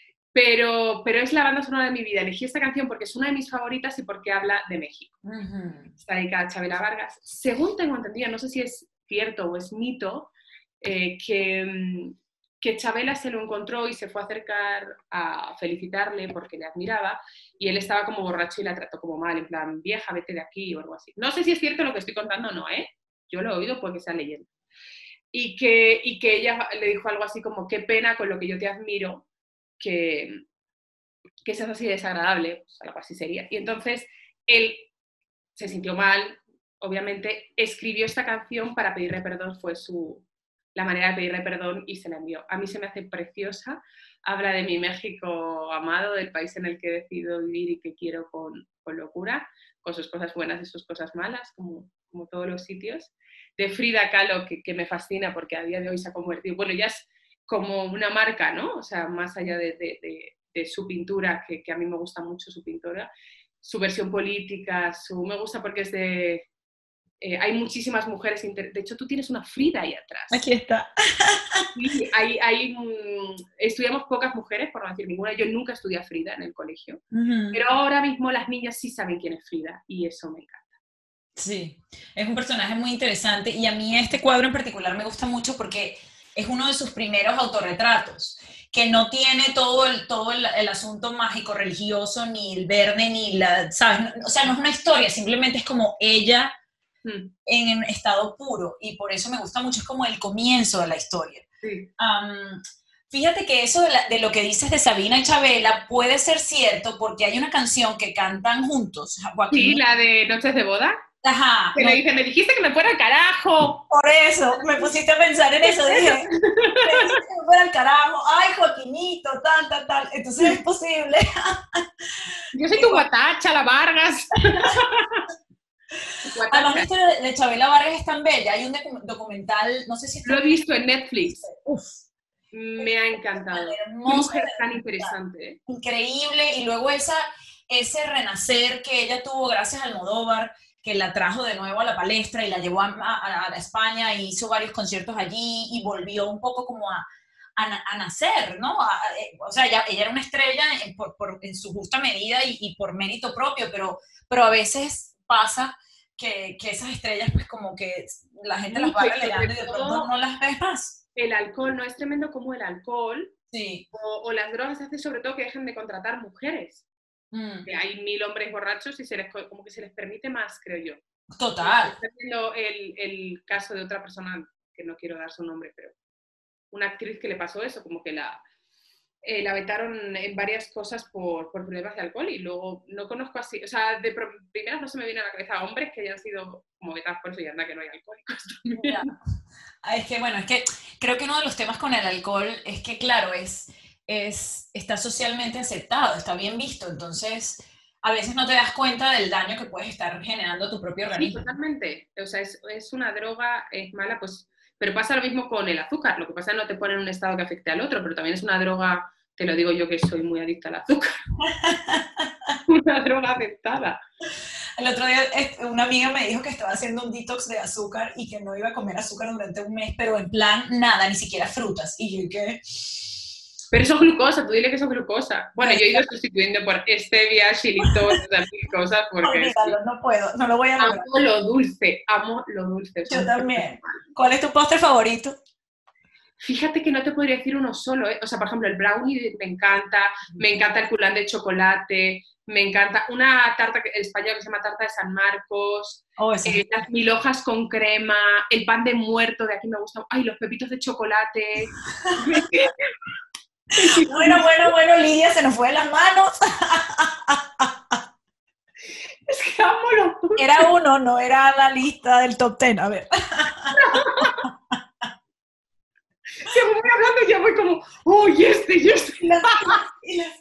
pero, pero es la banda sonora de mi vida. Elegí esta canción porque es una de mis favoritas y porque habla de México. Uh-huh. Está dedicada a Chabela Vargas. Según tengo entendido, no sé si es cierto o es mito, eh, que... que Chabela se lo encontró y se fue a acercar a felicitarle porque le admiraba, y él estaba como borracho y la trató como mal, en plan, vieja, vete de aquí o algo así. No sé si es cierto lo que estoy contando o no, ¿eh? Yo lo he oído porque sea leyenda. Y que, y que ella le dijo algo así como, qué pena con lo que yo te admiro, que, que seas así desagradable, pues algo así sería. Y entonces él se sintió mal, obviamente, escribió esta canción para pedirle perdón, fue su... la manera de pedirle perdón, y se la envió. A mí se me hace preciosa, habla de mi México amado, del país en el que he decidido vivir y que quiero con, con locura, con sus cosas buenas y sus cosas malas, como, como todos los sitios. De Frida Kahlo, que, que me fascina porque a día de hoy se ha convertido, bueno, ya es como una marca, ¿no? O sea, más allá de, de, de, de su pintura, que, que a mí me gusta mucho su pintura, su versión política, su, me gusta porque es de... Eh, hay muchísimas mujeres, inter... de hecho tú tienes una Frida ahí atrás. Aquí está. Sí, hay, hay, um, estudiamos pocas mujeres, por no decir ninguna. Yo nunca estudié a Frida en el colegio, uh-huh. Pero ahora mismo las niñas sí saben quién es Frida y eso me encanta. Sí, es un personaje muy interesante y a mí este cuadro en particular me gusta mucho porque es uno de sus primeros autorretratos, que no tiene todo el, todo el, el asunto mágico religioso, ni el verde, ni la, ¿sabes? O sea, no es una historia, simplemente es como ella en estado puro, y por eso me gusta mucho, es como el comienzo de la historia. Sí. Um, fíjate que eso de, la, de lo que dices de Sabina y Chabela puede ser cierto porque hay una canción que cantan juntos. Joaquín, sí, la de Noches de Boda. Ajá. Que no, le dice, me dijiste que me fuera al carajo. Por eso, me pusiste a pensar en eso, dije, me dijiste que me fuera al carajo, ay, Joaquinito, tal, tal, tal, entonces es posible. Yo soy tu guatacha, la Vargas. Además, la historia de Chabela Vargas es tan bella. Hay un documental, no sé si está... Lo he visto en Netflix. Uf. Me ha encantado. Qué mujer tan interesante. ¿eh? Increíble. Y luego esa, ese renacer que ella tuvo gracias a Almodóvar, que la trajo de nuevo a la palestra y la llevó a, a, a España y hizo varios conciertos allí y volvió un poco como a, a, a nacer, ¿no? A, a, o sea, ella, ella era una estrella en, por, por, en su justa medida y, y por mérito propio, pero, pero a veces pasa que, que esas estrellas pues como que la gente sí, las va relegando y de pronto no las ves más. El alcohol, ¿no es tremendo como el alcohol? Sí. O, o las drogas hace sobre todo que dejen de contratar mujeres. Mm. Que hay mil hombres borrachos y se les, como que se les permite más, creo yo. Total. Estoy viendo el, el caso de otra persona, que no quiero dar su nombre, pero una actriz que le pasó eso, como que la... eh, la vetaron en varias cosas por, por problemas de alcohol y luego no conozco así, o sea, de primeras no se me viene a la cabeza hombres que hayan sido como vetados por eso y anda que no hay alcohólicos también. Ya. Ah, es que bueno, es que creo que uno de los temas con el alcohol es que claro, es, es, está socialmente aceptado, está bien visto, entonces a veces no te das cuenta del daño que puedes estar generando a tu propio Sí, organismo. totalmente, o sea, es, es una droga, es mala, pues, pero pasa lo mismo con el azúcar, lo que pasa es que no te pone en un estado que afecte al otro, pero también es una droga, te lo digo yo que soy muy adicta al azúcar, una droga aceptada. El otro día este, una amiga me dijo que estaba haciendo un detox de azúcar y que no iba a comer azúcar durante un mes, pero en plan nada, ni siquiera frutas. Y yo ¿qué? Pero eso es glucosa, tú dile que eso es glucosa. Bueno, yo he ido sustituyendo por stevia, xilitol, esas cosas, porque Olvídalo, no puedo, no lo voy a lograr. amo lo dulce, amo lo dulce. Yo también. ¿Cuál es tu postre favorito? Fíjate que no te podría decir uno solo, ¿eh? O sea, por ejemplo, el brownie me encanta, me encanta el culán de chocolate, me encanta una tarta española que se llama tarta de San Marcos, Oh, eso eh, es. las mil hojas con crema, el pan de muerto de aquí me gusta, ay, los pepitos de chocolate. Bueno, bueno, bueno, Lidia, se nos fue de las manos. Es que amo los dulces. Era uno, no era la lista del top ten. A ver. Según voy hablando ya voy como, oh, y este, y este. Y las- y las-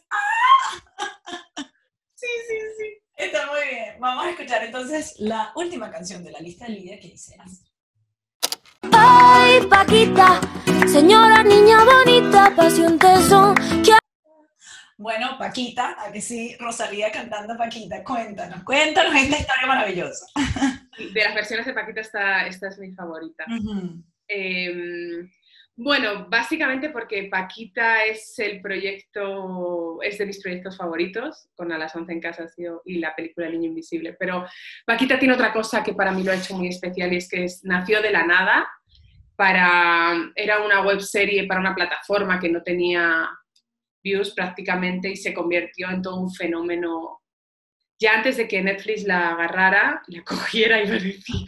Sí, sí, sí. Está muy bien. Vamos a escuchar entonces la última canción de la lista de Lidia que dice así. Ay, Paquita, señora niña bonita, pasión, tesón, que Bueno, Paquita, a que sí, Rosalía cantando Paquita, cuéntanos, cuéntanos esta historia maravillosa. De las versiones de Paquita, esta, esta es mi favorita. Uh-huh. Eh, bueno, básicamente porque Paquita es el proyecto, es de mis proyectos favoritos, con A las once en casa ha sido, y la película El Niño Invisible, pero Paquita tiene otra cosa que para mí lo ha hecho muy especial y es que es, nació de la nada, para, era una webserie para una plataforma que no tenía views prácticamente y se convirtió en todo un fenómeno. Ya antes de que Netflix la agarrara, la cogiera y lo decía.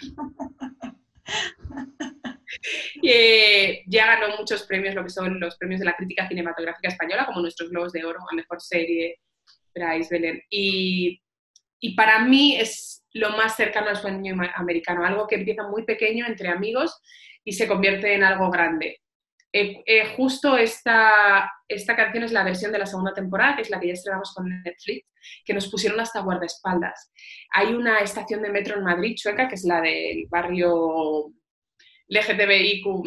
Eh, ya ganó muchos premios, lo que son los premios de la crítica cinematográfica española, como nuestros Globos de Oro a Mejor Serie, Bryce Belén. Y, y para mí es lo más cercano al sueño americano, algo que empieza muy pequeño entre amigos y se convierte en algo grande. Eh, eh, justo esta, esta canción es la versión de la segunda temporada, que es la que ya estrenamos con Netflix, que nos pusieron hasta guardaespaldas. Hay una estación de metro en Madrid, Chueca, que es la del barrio L G T B I Q,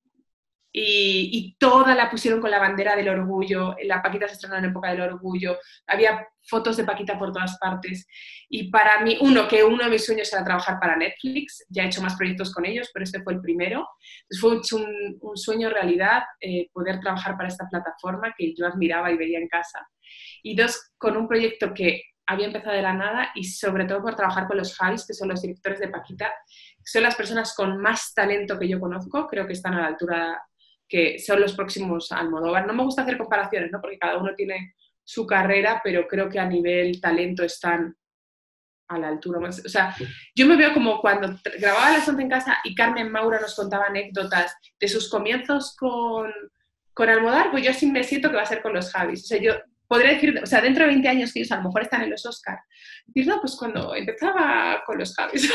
y, y toda la pusieron con la bandera del orgullo, la Paquita se estrenó en época del orgullo, había fotos de Paquita por todas partes, y para mí, uno, que uno de mis sueños era trabajar para Netflix, ya he hecho más proyectos con ellos, pero este fue el primero, entonces fue un, un sueño realidad, eh, poder trabajar para esta plataforma que yo admiraba y veía en casa, y dos, con un proyecto que había empezado de la nada, y sobre todo por trabajar con los Javis, que son los directores de Paquita, son las personas con más talento que yo conozco, creo que están a la altura, que son los próximos a Almodóvar. No me gusta hacer comparaciones, ¿no? Porque cada uno tiene su carrera, pero creo que a nivel talento están a la altura. O sea, yo me veo como cuando grababa Las once en casa y Carmen Maura nos contaba anécdotas de sus comienzos con, con Almodóvar, pues yo sí me siento que va a ser con los Javis. O sea, yo podría decir, o sea, dentro de veinte años que ellos a lo mejor están en los Oscars, decir, no, pues cuando empezaba con los Javis.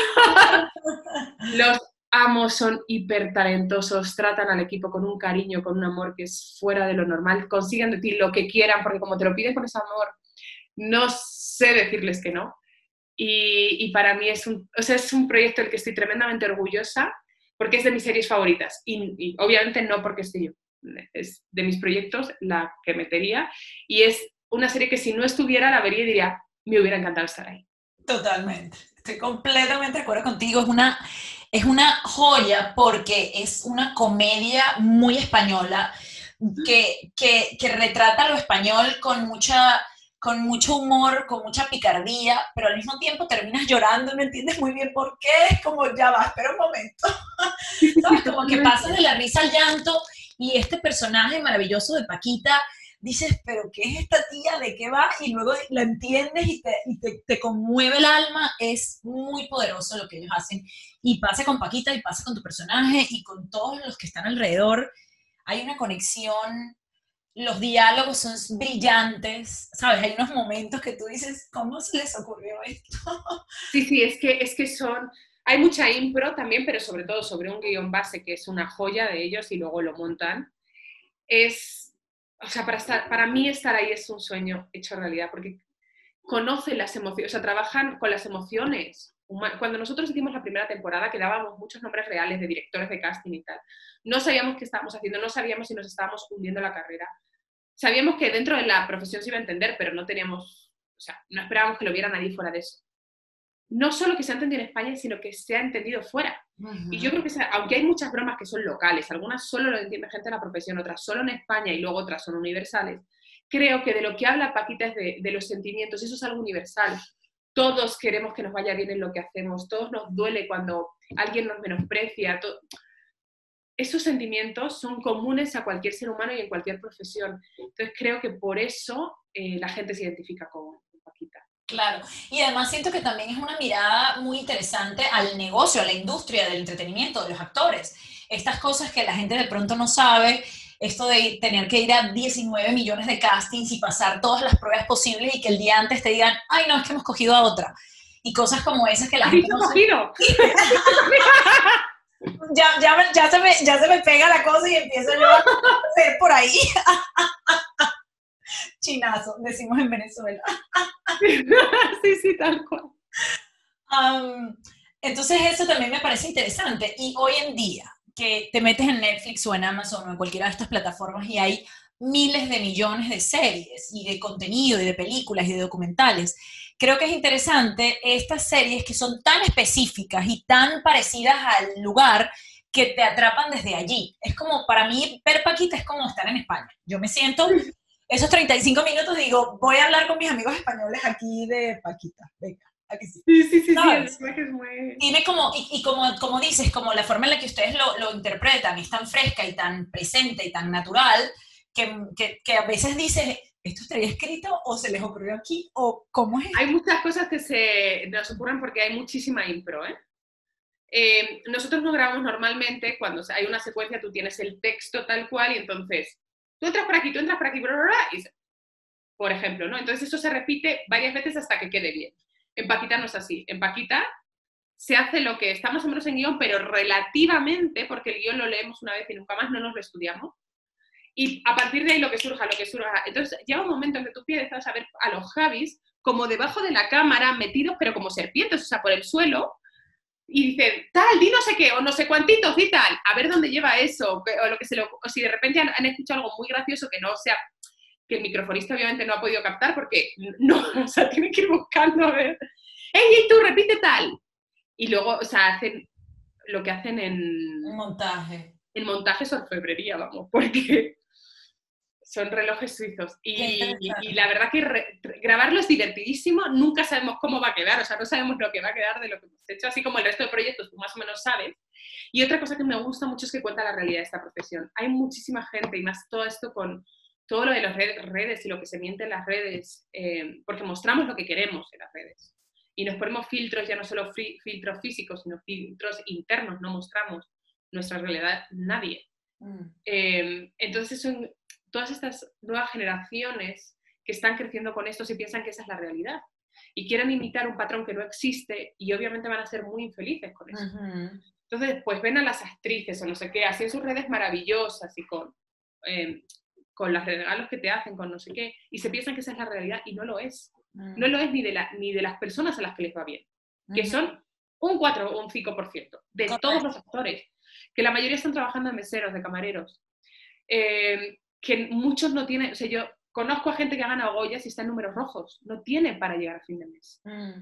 Los amo, son hiper talentosos, tratan al equipo con un cariño, con un amor que es fuera de lo normal, consiguen de ti lo que quieran, porque como te lo piden con ese amor, no sé decirles que no. Y, y para mí es un, o sea, es un proyecto del que estoy tremendamente orgullosa, porque es de mis series favoritas, y, y obviamente no porque estoy yo, es de mis proyectos la que metería, y es una serie que si no estuviera la vería y diría, me hubiera encantado estar ahí. Totalmente, estoy completamente de acuerdo contigo, es una, es una joya porque es una comedia muy española que, que, que retrata lo español con mucha, con mucho humor, con mucha picardía, pero al mismo tiempo terminas llorando y no entiendes muy bien por qué, es como, ya va, espera un momento, ¿sabes? Como que pasas de la risa al llanto y este personaje maravilloso de Paquita, dices, pero ¿qué es esta tía? ¿De qué va? Y luego la entiendes y, te, y te, te conmueve el alma. Es muy poderoso lo que ellos hacen. Y pasa con Paquita, y pasa con tu personaje, y con todos los que están alrededor. Hay una conexión los diálogos son brillantes, ¿sabes? Hay unos momentos que tú dices, ¿cómo se les ocurrió esto? Sí, sí, es que, es que son... Hay mucha impro también, pero sobre todo sobre un guión base que es una joya de ellos y luego lo montan. Es, o sea, para, estar, para mí estar ahí es un sueño hecho realidad, porque conocen las emociones, o sea, trabajan con las emociones. Cuando nosotros hicimos la primera temporada, que dábamos muchos nombres reales de directores de casting y tal, no sabíamos qué estábamos haciendo, no sabíamos si nos estábamos hundiendo la carrera. Sabíamos que dentro de la profesión se iba a entender, pero no teníamos, o sea, no esperábamos que lo viera nadie fuera de eso. No solo que se ha entendido en España, sino que se ha entendido fuera. Uh-huh. Y yo creo que, aunque hay muchas bromas que son locales, algunas solo lo entiende gente de la profesión, otras solo en España y luego otras son universales, creo que de lo que habla Paquita es de, de los sentimientos, eso es algo universal. Todos queremos que nos vaya bien en lo que hacemos, todos nos duele cuando alguien nos menosprecia. To- Esos sentimientos son comunes a cualquier ser humano y en cualquier profesión. Entonces creo que por eso eh, la gente se identifica con, con Paquita. Claro, y además siento que también es una mirada muy interesante al negocio, a la industria del entretenimiento, de los actores. Estas cosas que la gente de pronto no sabe, esto de tener que ir a diecinueve millones de castings y pasar todas las pruebas posibles y que el día antes te digan, ay, no, es que hemos cogido a otra. Y cosas como esas que la gente no cogido? ya, ya, ya, se me, ya se me pega la cosa y empiezo yo a hacer por ahí. Chinazo, decimos en Venezuela. Sí, sí, tal cual. Um, entonces eso también me parece interesante. Y hoy en día, que te metes en Netflix o en Amazon o en cualquiera de estas plataformas y hay miles de millones de series y de contenido y de películas y de documentales, creo que es interesante estas series que son tan específicas y tan parecidas al lugar que te atrapan desde allí. Es como, para mí, ver Paquita es como estar en España. Yo me siento... Esos treinta y cinco minutos digo, voy a hablar con mis amigos españoles aquí de Paquita. Venga, aquí sí. Sí, sí, sí, ¿sabes? sí, es muy... Dime como, y, y como, como dices, como la forma en la que ustedes lo, lo interpretan es tan fresca y tan presente y tan natural, que, que, que a veces dices, ¿esto estaría escrito o se les ocurrió aquí? ¿O cómo es? Hay muchas cosas que se nos ocurren porque hay muchísima impro, ¿eh? Eh, nosotros no grabamos normalmente, cuando hay una secuencia tú tienes el texto tal cual y entonces tú entras por aquí, tú entras por aquí, bla, bla, bla, y, por ejemplo, ¿no? Entonces eso se repite varias veces hasta que quede bien. En Paquita no es así. En Paquita se hace lo que está más o menos en guión, pero relativamente, porque el guión lo leemos una vez y nunca más no nos lo estudiamos. Y a partir de ahí lo que surja, lo que surja. Entonces llega un momento en que tú empiezas a ver a los Javis como debajo de la cámara, metidos, pero como serpientes, o sea, por el suelo, y dicen, tal, di no sé qué, o no sé cuantitos, di tal, a ver dónde lleva eso, o, lo que se lo, o si de repente han, han escuchado algo muy gracioso que no sea, que el microfonista obviamente no ha podido captar, porque no, o sea, tiene que ir buscando a ver, ¡ey, tú, repite tal! Y luego, o sea, hacen lo que hacen en... Un montaje. En montaje es orfebrería, vamos, porque son relojes suizos. Y, y, y la verdad que re, grabarlo es divertidísimo, nunca sabemos cómo va a quedar, o sea, no sabemos lo que va a quedar de lo que hemos hecho, así como el resto de proyectos, tú más o menos sabes. Y otra cosa que me gusta mucho es que cuenta la realidad de esta profesión. Hay muchísima gente, y más todo esto con todo lo de las redes y lo que se miente en las redes, eh, porque mostramos lo que queremos en las redes. Y nos ponemos filtros, ya no solo fi- filtros físicos, sino filtros internos, no mostramos nuestra realidad nadie. Mm. Eh, entonces son todas estas nuevas generaciones que están creciendo con esto se piensan que esa es la realidad y quieren imitar un patrón que no existe y obviamente van a ser muy infelices con eso. Uh-huh. Entonces, pues ven a las actrices o no sé qué, así en sus redes maravillosas y con, eh, con los regalos que te hacen, con no sé qué, y se piensan que esa es la realidad y no lo es. Uh-huh. No lo es ni de, la, ni de las personas a las que les va bien, uh-huh. que son un cuatro o un cinco por ciento de Correcto. Todos los actores, que la mayoría están trabajando de meseros, de camareros. Eh, que muchos no tienen, o sea, yo conozco a gente que ha ganado Goyas y está en números rojos, no tienen para llegar a fin de mes. Mm.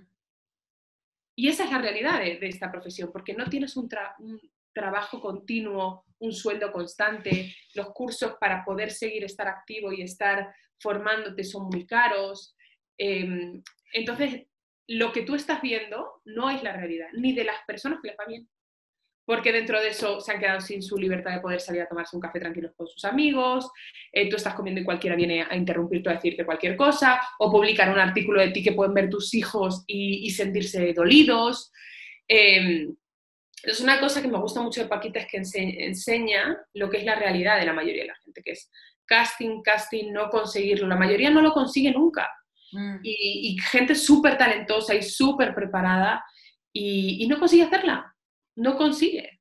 Y esa es la realidad de, de esta profesión, porque no tienes un, tra- un trabajo continuo, un sueldo constante, los cursos para poder seguir estar activo y estar formándote son muy caros. Eh, entonces, lo que tú estás viendo no es la realidad, ni de las personas que les va bien. Porque dentro de eso se han quedado sin su libertad de poder salir a tomarse un café tranquilos con sus amigos, eh, tú estás comiendo y cualquiera viene a interrumpirte o a decirte cualquier cosa, o publicar un artículo de ti que pueden ver tus hijos y, y sentirse dolidos. Eh, es una cosa que me gusta mucho de Paquita, es que ense- enseña lo que es la realidad de la mayoría de la gente, que es casting, casting, no conseguirlo. La mayoría no lo consigue nunca. Mm. Y, y gente súper talentosa y súper preparada y, y no consigue hacerla. No consigue.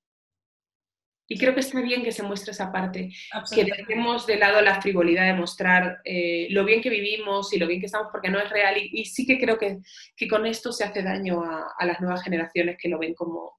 Y creo que está bien que se muestre esa parte, que dejemos de lado la frivolidad de mostrar eh, lo bien que vivimos y lo bien que estamos, porque no es real. Y, y sí que creo que, que con esto se hace daño a, a las nuevas generaciones que lo ven como...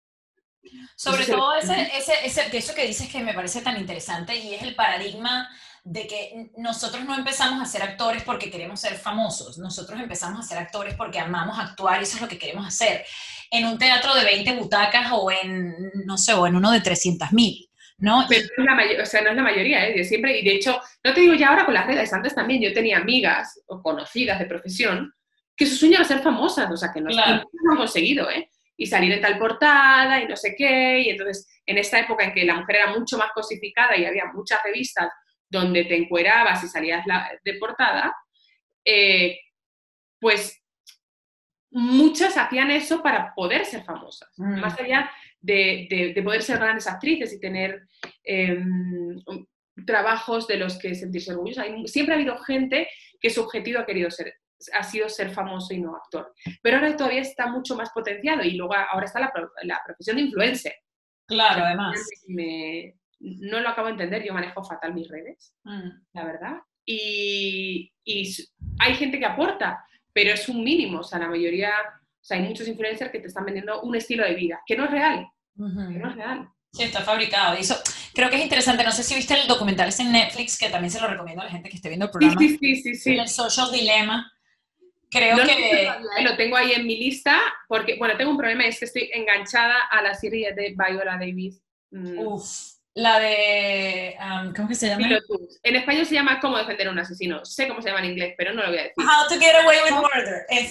Sobre Ese es el- todo ese, ese, ese, que eso que dices que me parece tan interesante y es el paradigma de que nosotros no empezamos a ser actores porque queremos ser famosos, nosotros empezamos a ser actores porque amamos actuar y eso es lo que queremos hacer. En un teatro de veinte butacas o en, no sé, o en uno de trescientas mil, ¿no? Pero no es la mayoría, o sea, no es la mayoría, ¿eh? De siempre, y de hecho, no te digo ya ahora con las redes, antes también yo tenía amigas o conocidas de profesión que su sueño era ser famosas, o sea, que no, Claro. no lo han conseguido, ¿eh? Y salir en tal portada y no sé qué, y entonces, en esta época en que la mujer era mucho más cosificada y había muchas revistas donde te encuerabas y salías la, de portada, eh, pues muchas hacían eso para poder ser famosas, Mm. más allá de, de, de poder ser grandes actrices y tener eh, trabajos de los que sentirse orgullosa. Hay, siempre ha habido gente que su objetivo ha querido ser, ha sido ser famoso y no actor. Pero ahora todavía está mucho más potenciado y luego ahora está la, la profesión de influencer. Claro, además. Me, no lo acabo de entender, yo manejo fatal mis redes, Mm. la verdad. Y, y hay gente que aporta, pero es un mínimo, o sea, la mayoría, o sea, hay muchos influencers que te están vendiendo un estilo de vida, que no es real, Uh-huh. que no es real. Sí, está fabricado. Y eso creo que es interesante. No sé si viste el documental ese en Netflix, que también se lo recomiendo a la gente que esté viendo el Sí, programa. sí, sí, sí, sí. El Social Dilemma. Creo No lo, que... todavía, lo tengo ahí en mi lista, porque, bueno, tengo un problema, es que estoy enganchada a la serie de Viola Davis. Mm. Uf, la de... Um, ¿cómo que se llama? Pilotus. En español se llama Cómo defender a un asesino. Sé cómo se llama en inglés, pero no lo voy a decir. How to get away with murder. Es...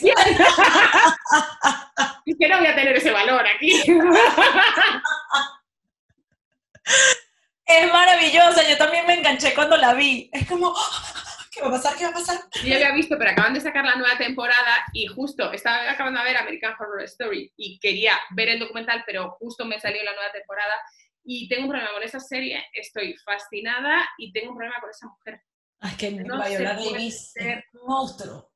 Es que no voy a tener ese valor aquí. es maravillosa. Yo también me enganché cuando la vi. Es como... ¿Qué va a pasar? ¿Qué va a pasar? Yo ya había visto, pero acaban de sacar la nueva temporada y justo estaba acabando de ver American Horror Story y quería ver el documental, pero justo me salió la nueva temporada y tengo un problema con esa serie, estoy fascinada y tengo un problema con esa mujer. Es que No Viola se puede Davis ser- es un monstruo.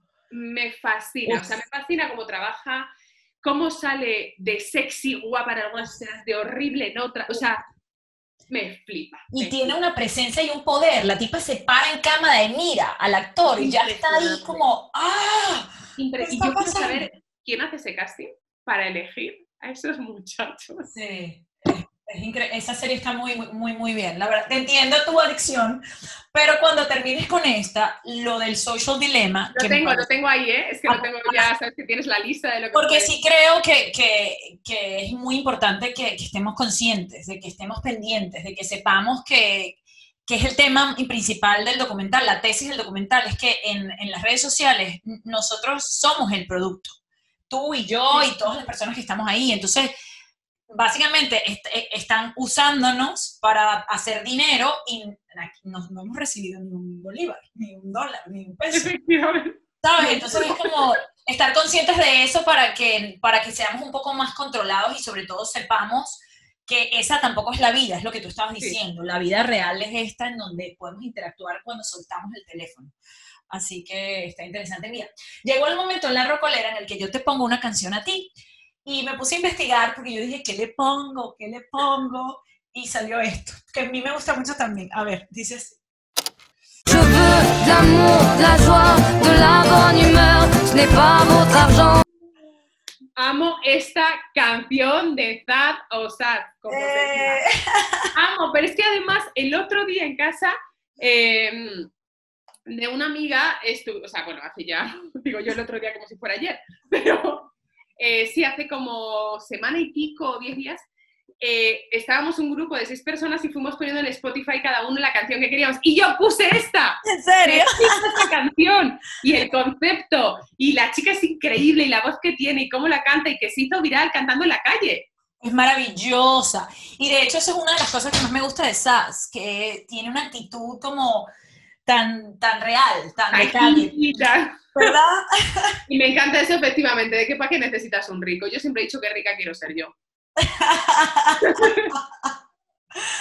Me fascina, Uf. o sea, me fascina cómo trabaja, cómo sale de sexy, guapa en algunas escenas, de horrible en otras, o sea, me flipa. Y me tiene flipa. una presencia y un poder. La tipa se para en cámara y mira al actor y ya está ahí Impresionante. como ¡ah! Impre- ¿Qué y está yo quiero pasando? saber quién hace ese casting para elegir a esos muchachos. Sí, es, es incre- esa serie está muy, muy, muy, muy bien. La verdad, te entiendo tu adicción, pero cuando termines con esta, lo del Social Dilemma... Lo que me tengo, parece- lo tengo ahí, ¿eh? Es que lo tengo ya, sabes que tienes la lista de lo que Porque puedes- sí creo que, que, que es muy importante que, que estemos conscientes, de que estemos pendientes, de que sepamos que, que es el tema principal del documental, la tesis del documental, es que en, en las redes sociales n- nosotros somos el producto, tú y yo y todas las personas que estamos ahí, entonces básicamente est eh, están usándonos para hacer dinero y aquí no, no hemos recibido ni un bolívar, ni un dólar, ni un peso. Efectivamente. ¿Sabes? Entonces es como estar conscientes de eso para que, para que seamos un poco más controlados y sobre todo sepamos que esa tampoco es la vida, es lo que tú estabas Sí. diciendo. La vida real es esta en donde podemos interactuar cuando soltamos el teléfono. Así que está interesante. Mira, llegó el momento en la rocolera en el que yo te pongo una canción a ti y me puse a investigar porque yo dije, ¿qué le pongo? ¿Qué le pongo? Y salió esto, que a mí me gusta mucho también. A ver, dice así. Je veux de l'amour, de la joie, de la bonne humeur. Ce n'est pas votre argent. Amo esta canción de Sad o Sad, como se diga. Eh, Amo, pero es que además el otro día en casa eh, de una amiga, estuve, o sea, bueno, hace ya, digo yo el otro día como si fuera ayer, pero eh, sí, hace como semana y pico o diez días, eh, estábamos un grupo de seis personas y fuimos poniendo en Spotify cada uno la canción que queríamos. Y yo puse esta, ¿En serio? esta canción, y el concepto, y la chica es increíble, y la voz que tiene, y cómo la canta, y que se hizo viral cantando en la calle. Es maravillosa. Y de hecho, eso es una de las cosas que más me gusta de Sass, que tiene una actitud como tan, tan real, tan de calle, Y tal. ¿verdad? Y me encanta eso, efectivamente, de que para qué necesitas un rico. Yo siempre he dicho que rica quiero ser yo.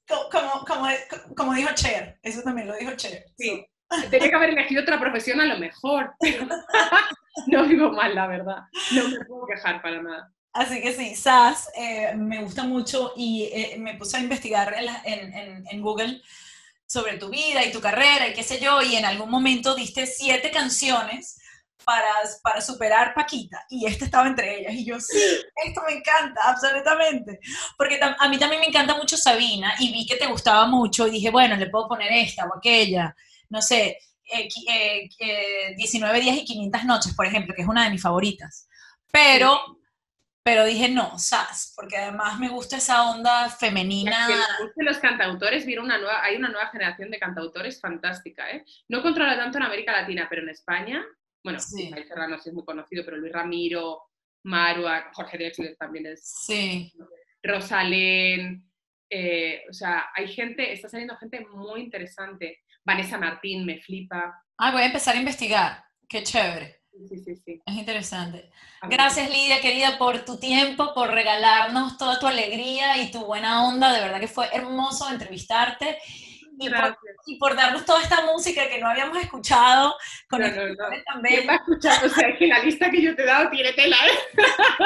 como, como, como, como dijo Cher, eso también lo dijo Cher. Sí, tenía que haber elegido otra profesión a lo mejor, pero no vivo mal, la verdad. No me puedo quejar para nada. Así que sí, Sass eh, me gusta mucho y eh, me puse a investigar en, la, en, en, en Google sobre tu vida y tu carrera y qué sé yo, y en algún momento diste siete canciones para, para superar Paquita, y esta estaba entre ellas, y yo, sí, esto me encanta, absolutamente, porque a mí también me encanta mucho Sabina, y vi que te gustaba mucho, y dije, bueno, le puedo poner esta o aquella, no sé, eh, eh, eh, diecinueve días y quinientas noches, por ejemplo, que es una de mis favoritas, pero... Sí. Pero dije, no, Sass, porque además me gusta esa onda femenina. Que me gusten los cantautores, viene una nueva, hay una nueva generación de cantautores fantástica, ¿eh? No controla tanto en América Latina, pero en España, bueno, sí. Ismael Serrano sí es muy conocido, pero Luis Ramiro, Marua, Jorge Drexler también es. Sí. Rosalén, eh, o sea, hay gente, está saliendo gente muy interesante. Vanessa Martín, me flipa. Ah, voy a empezar a investigar, qué chévere. Sí, sí, sí. Es interesante. Gracias, Lidia, querida, por tu tiempo, por regalarnos toda tu alegría y tu buena onda. De verdad que fue hermoso entrevistarte y por, y por darnos toda esta música que no habíamos escuchado. Con no, no, no. ¿Quién va a escuchar? O sea, que la lista que yo te he dado tiene tela, ¿eh?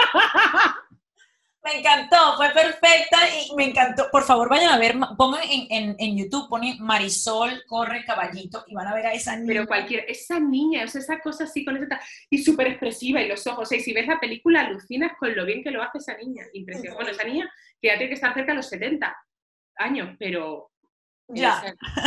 Me encantó, fue perfecta y me encantó. Por favor, vayan a ver, pongan en, en, en YouTube, ponen Marisol Corre Caballito y van a ver a esa niña. Pero cualquier, esa niña, o sea, esa cosa así con esa, y súper expresiva y los ojos, o sea, y si ves la película alucinas con lo bien que lo hace esa niña, impresionante. Bueno, esa niña que ya tiene que estar cerca de los setenta años, pero... Ya.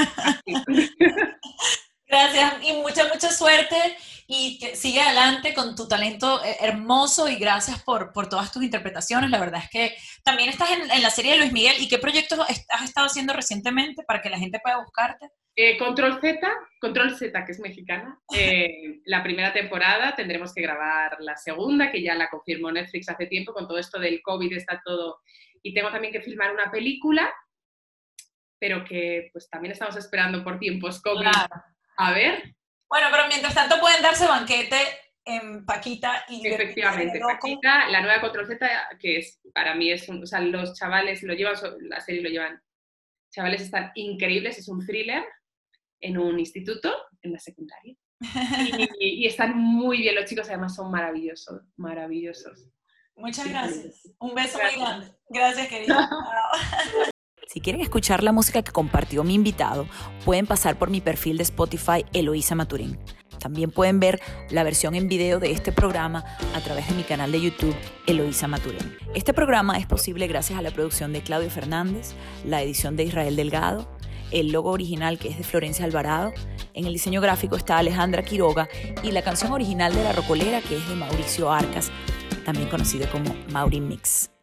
Gracias y mucha, mucha suerte y que sigue adelante con tu talento hermoso y gracias por, por todas tus interpretaciones. La verdad es que también estás en, en la serie de Luis Miguel. ¿Y qué proyectos has estado haciendo recientemente para que la gente pueda buscarte? Eh, Control Z, Control Z, que es mexicana. Eh, la primera temporada, tendremos que grabar la segunda, que ya la confirmó Netflix hace tiempo, con todo esto del COVID está todo... Y tengo también que filmar una película, pero que pues también estamos esperando por tiempos COVID. Claro. A ver. Bueno, pero mientras tanto pueden darse banquete en Paquita y efectivamente, Paquita, la nueva Control Z, que es, para mí es un, o sea, los chavales lo llevan, la serie lo llevan, chavales están increíbles, es un thriller en un instituto, en la secundaria, y, y están muy bien, los chicos además son maravillosos, maravillosos. Muchas gracias, un beso gracias. Muy grande, gracias querida. Si quieren escuchar la música que compartió mi invitado, pueden pasar por mi perfil de Spotify Eloísa Maturín. También pueden ver la versión en video de este programa a través de mi canal de YouTube Eloísa Maturín. Este programa es posible gracias a la producción de Claudio Fernández, la edición de Israel Delgado, el logo original que es de Florencia Alvarado, en el diseño gráfico está Alejandra Quiroga y la canción original de La Rocolera que es de Mauricio Arcas, también conocido como Mauri Mix.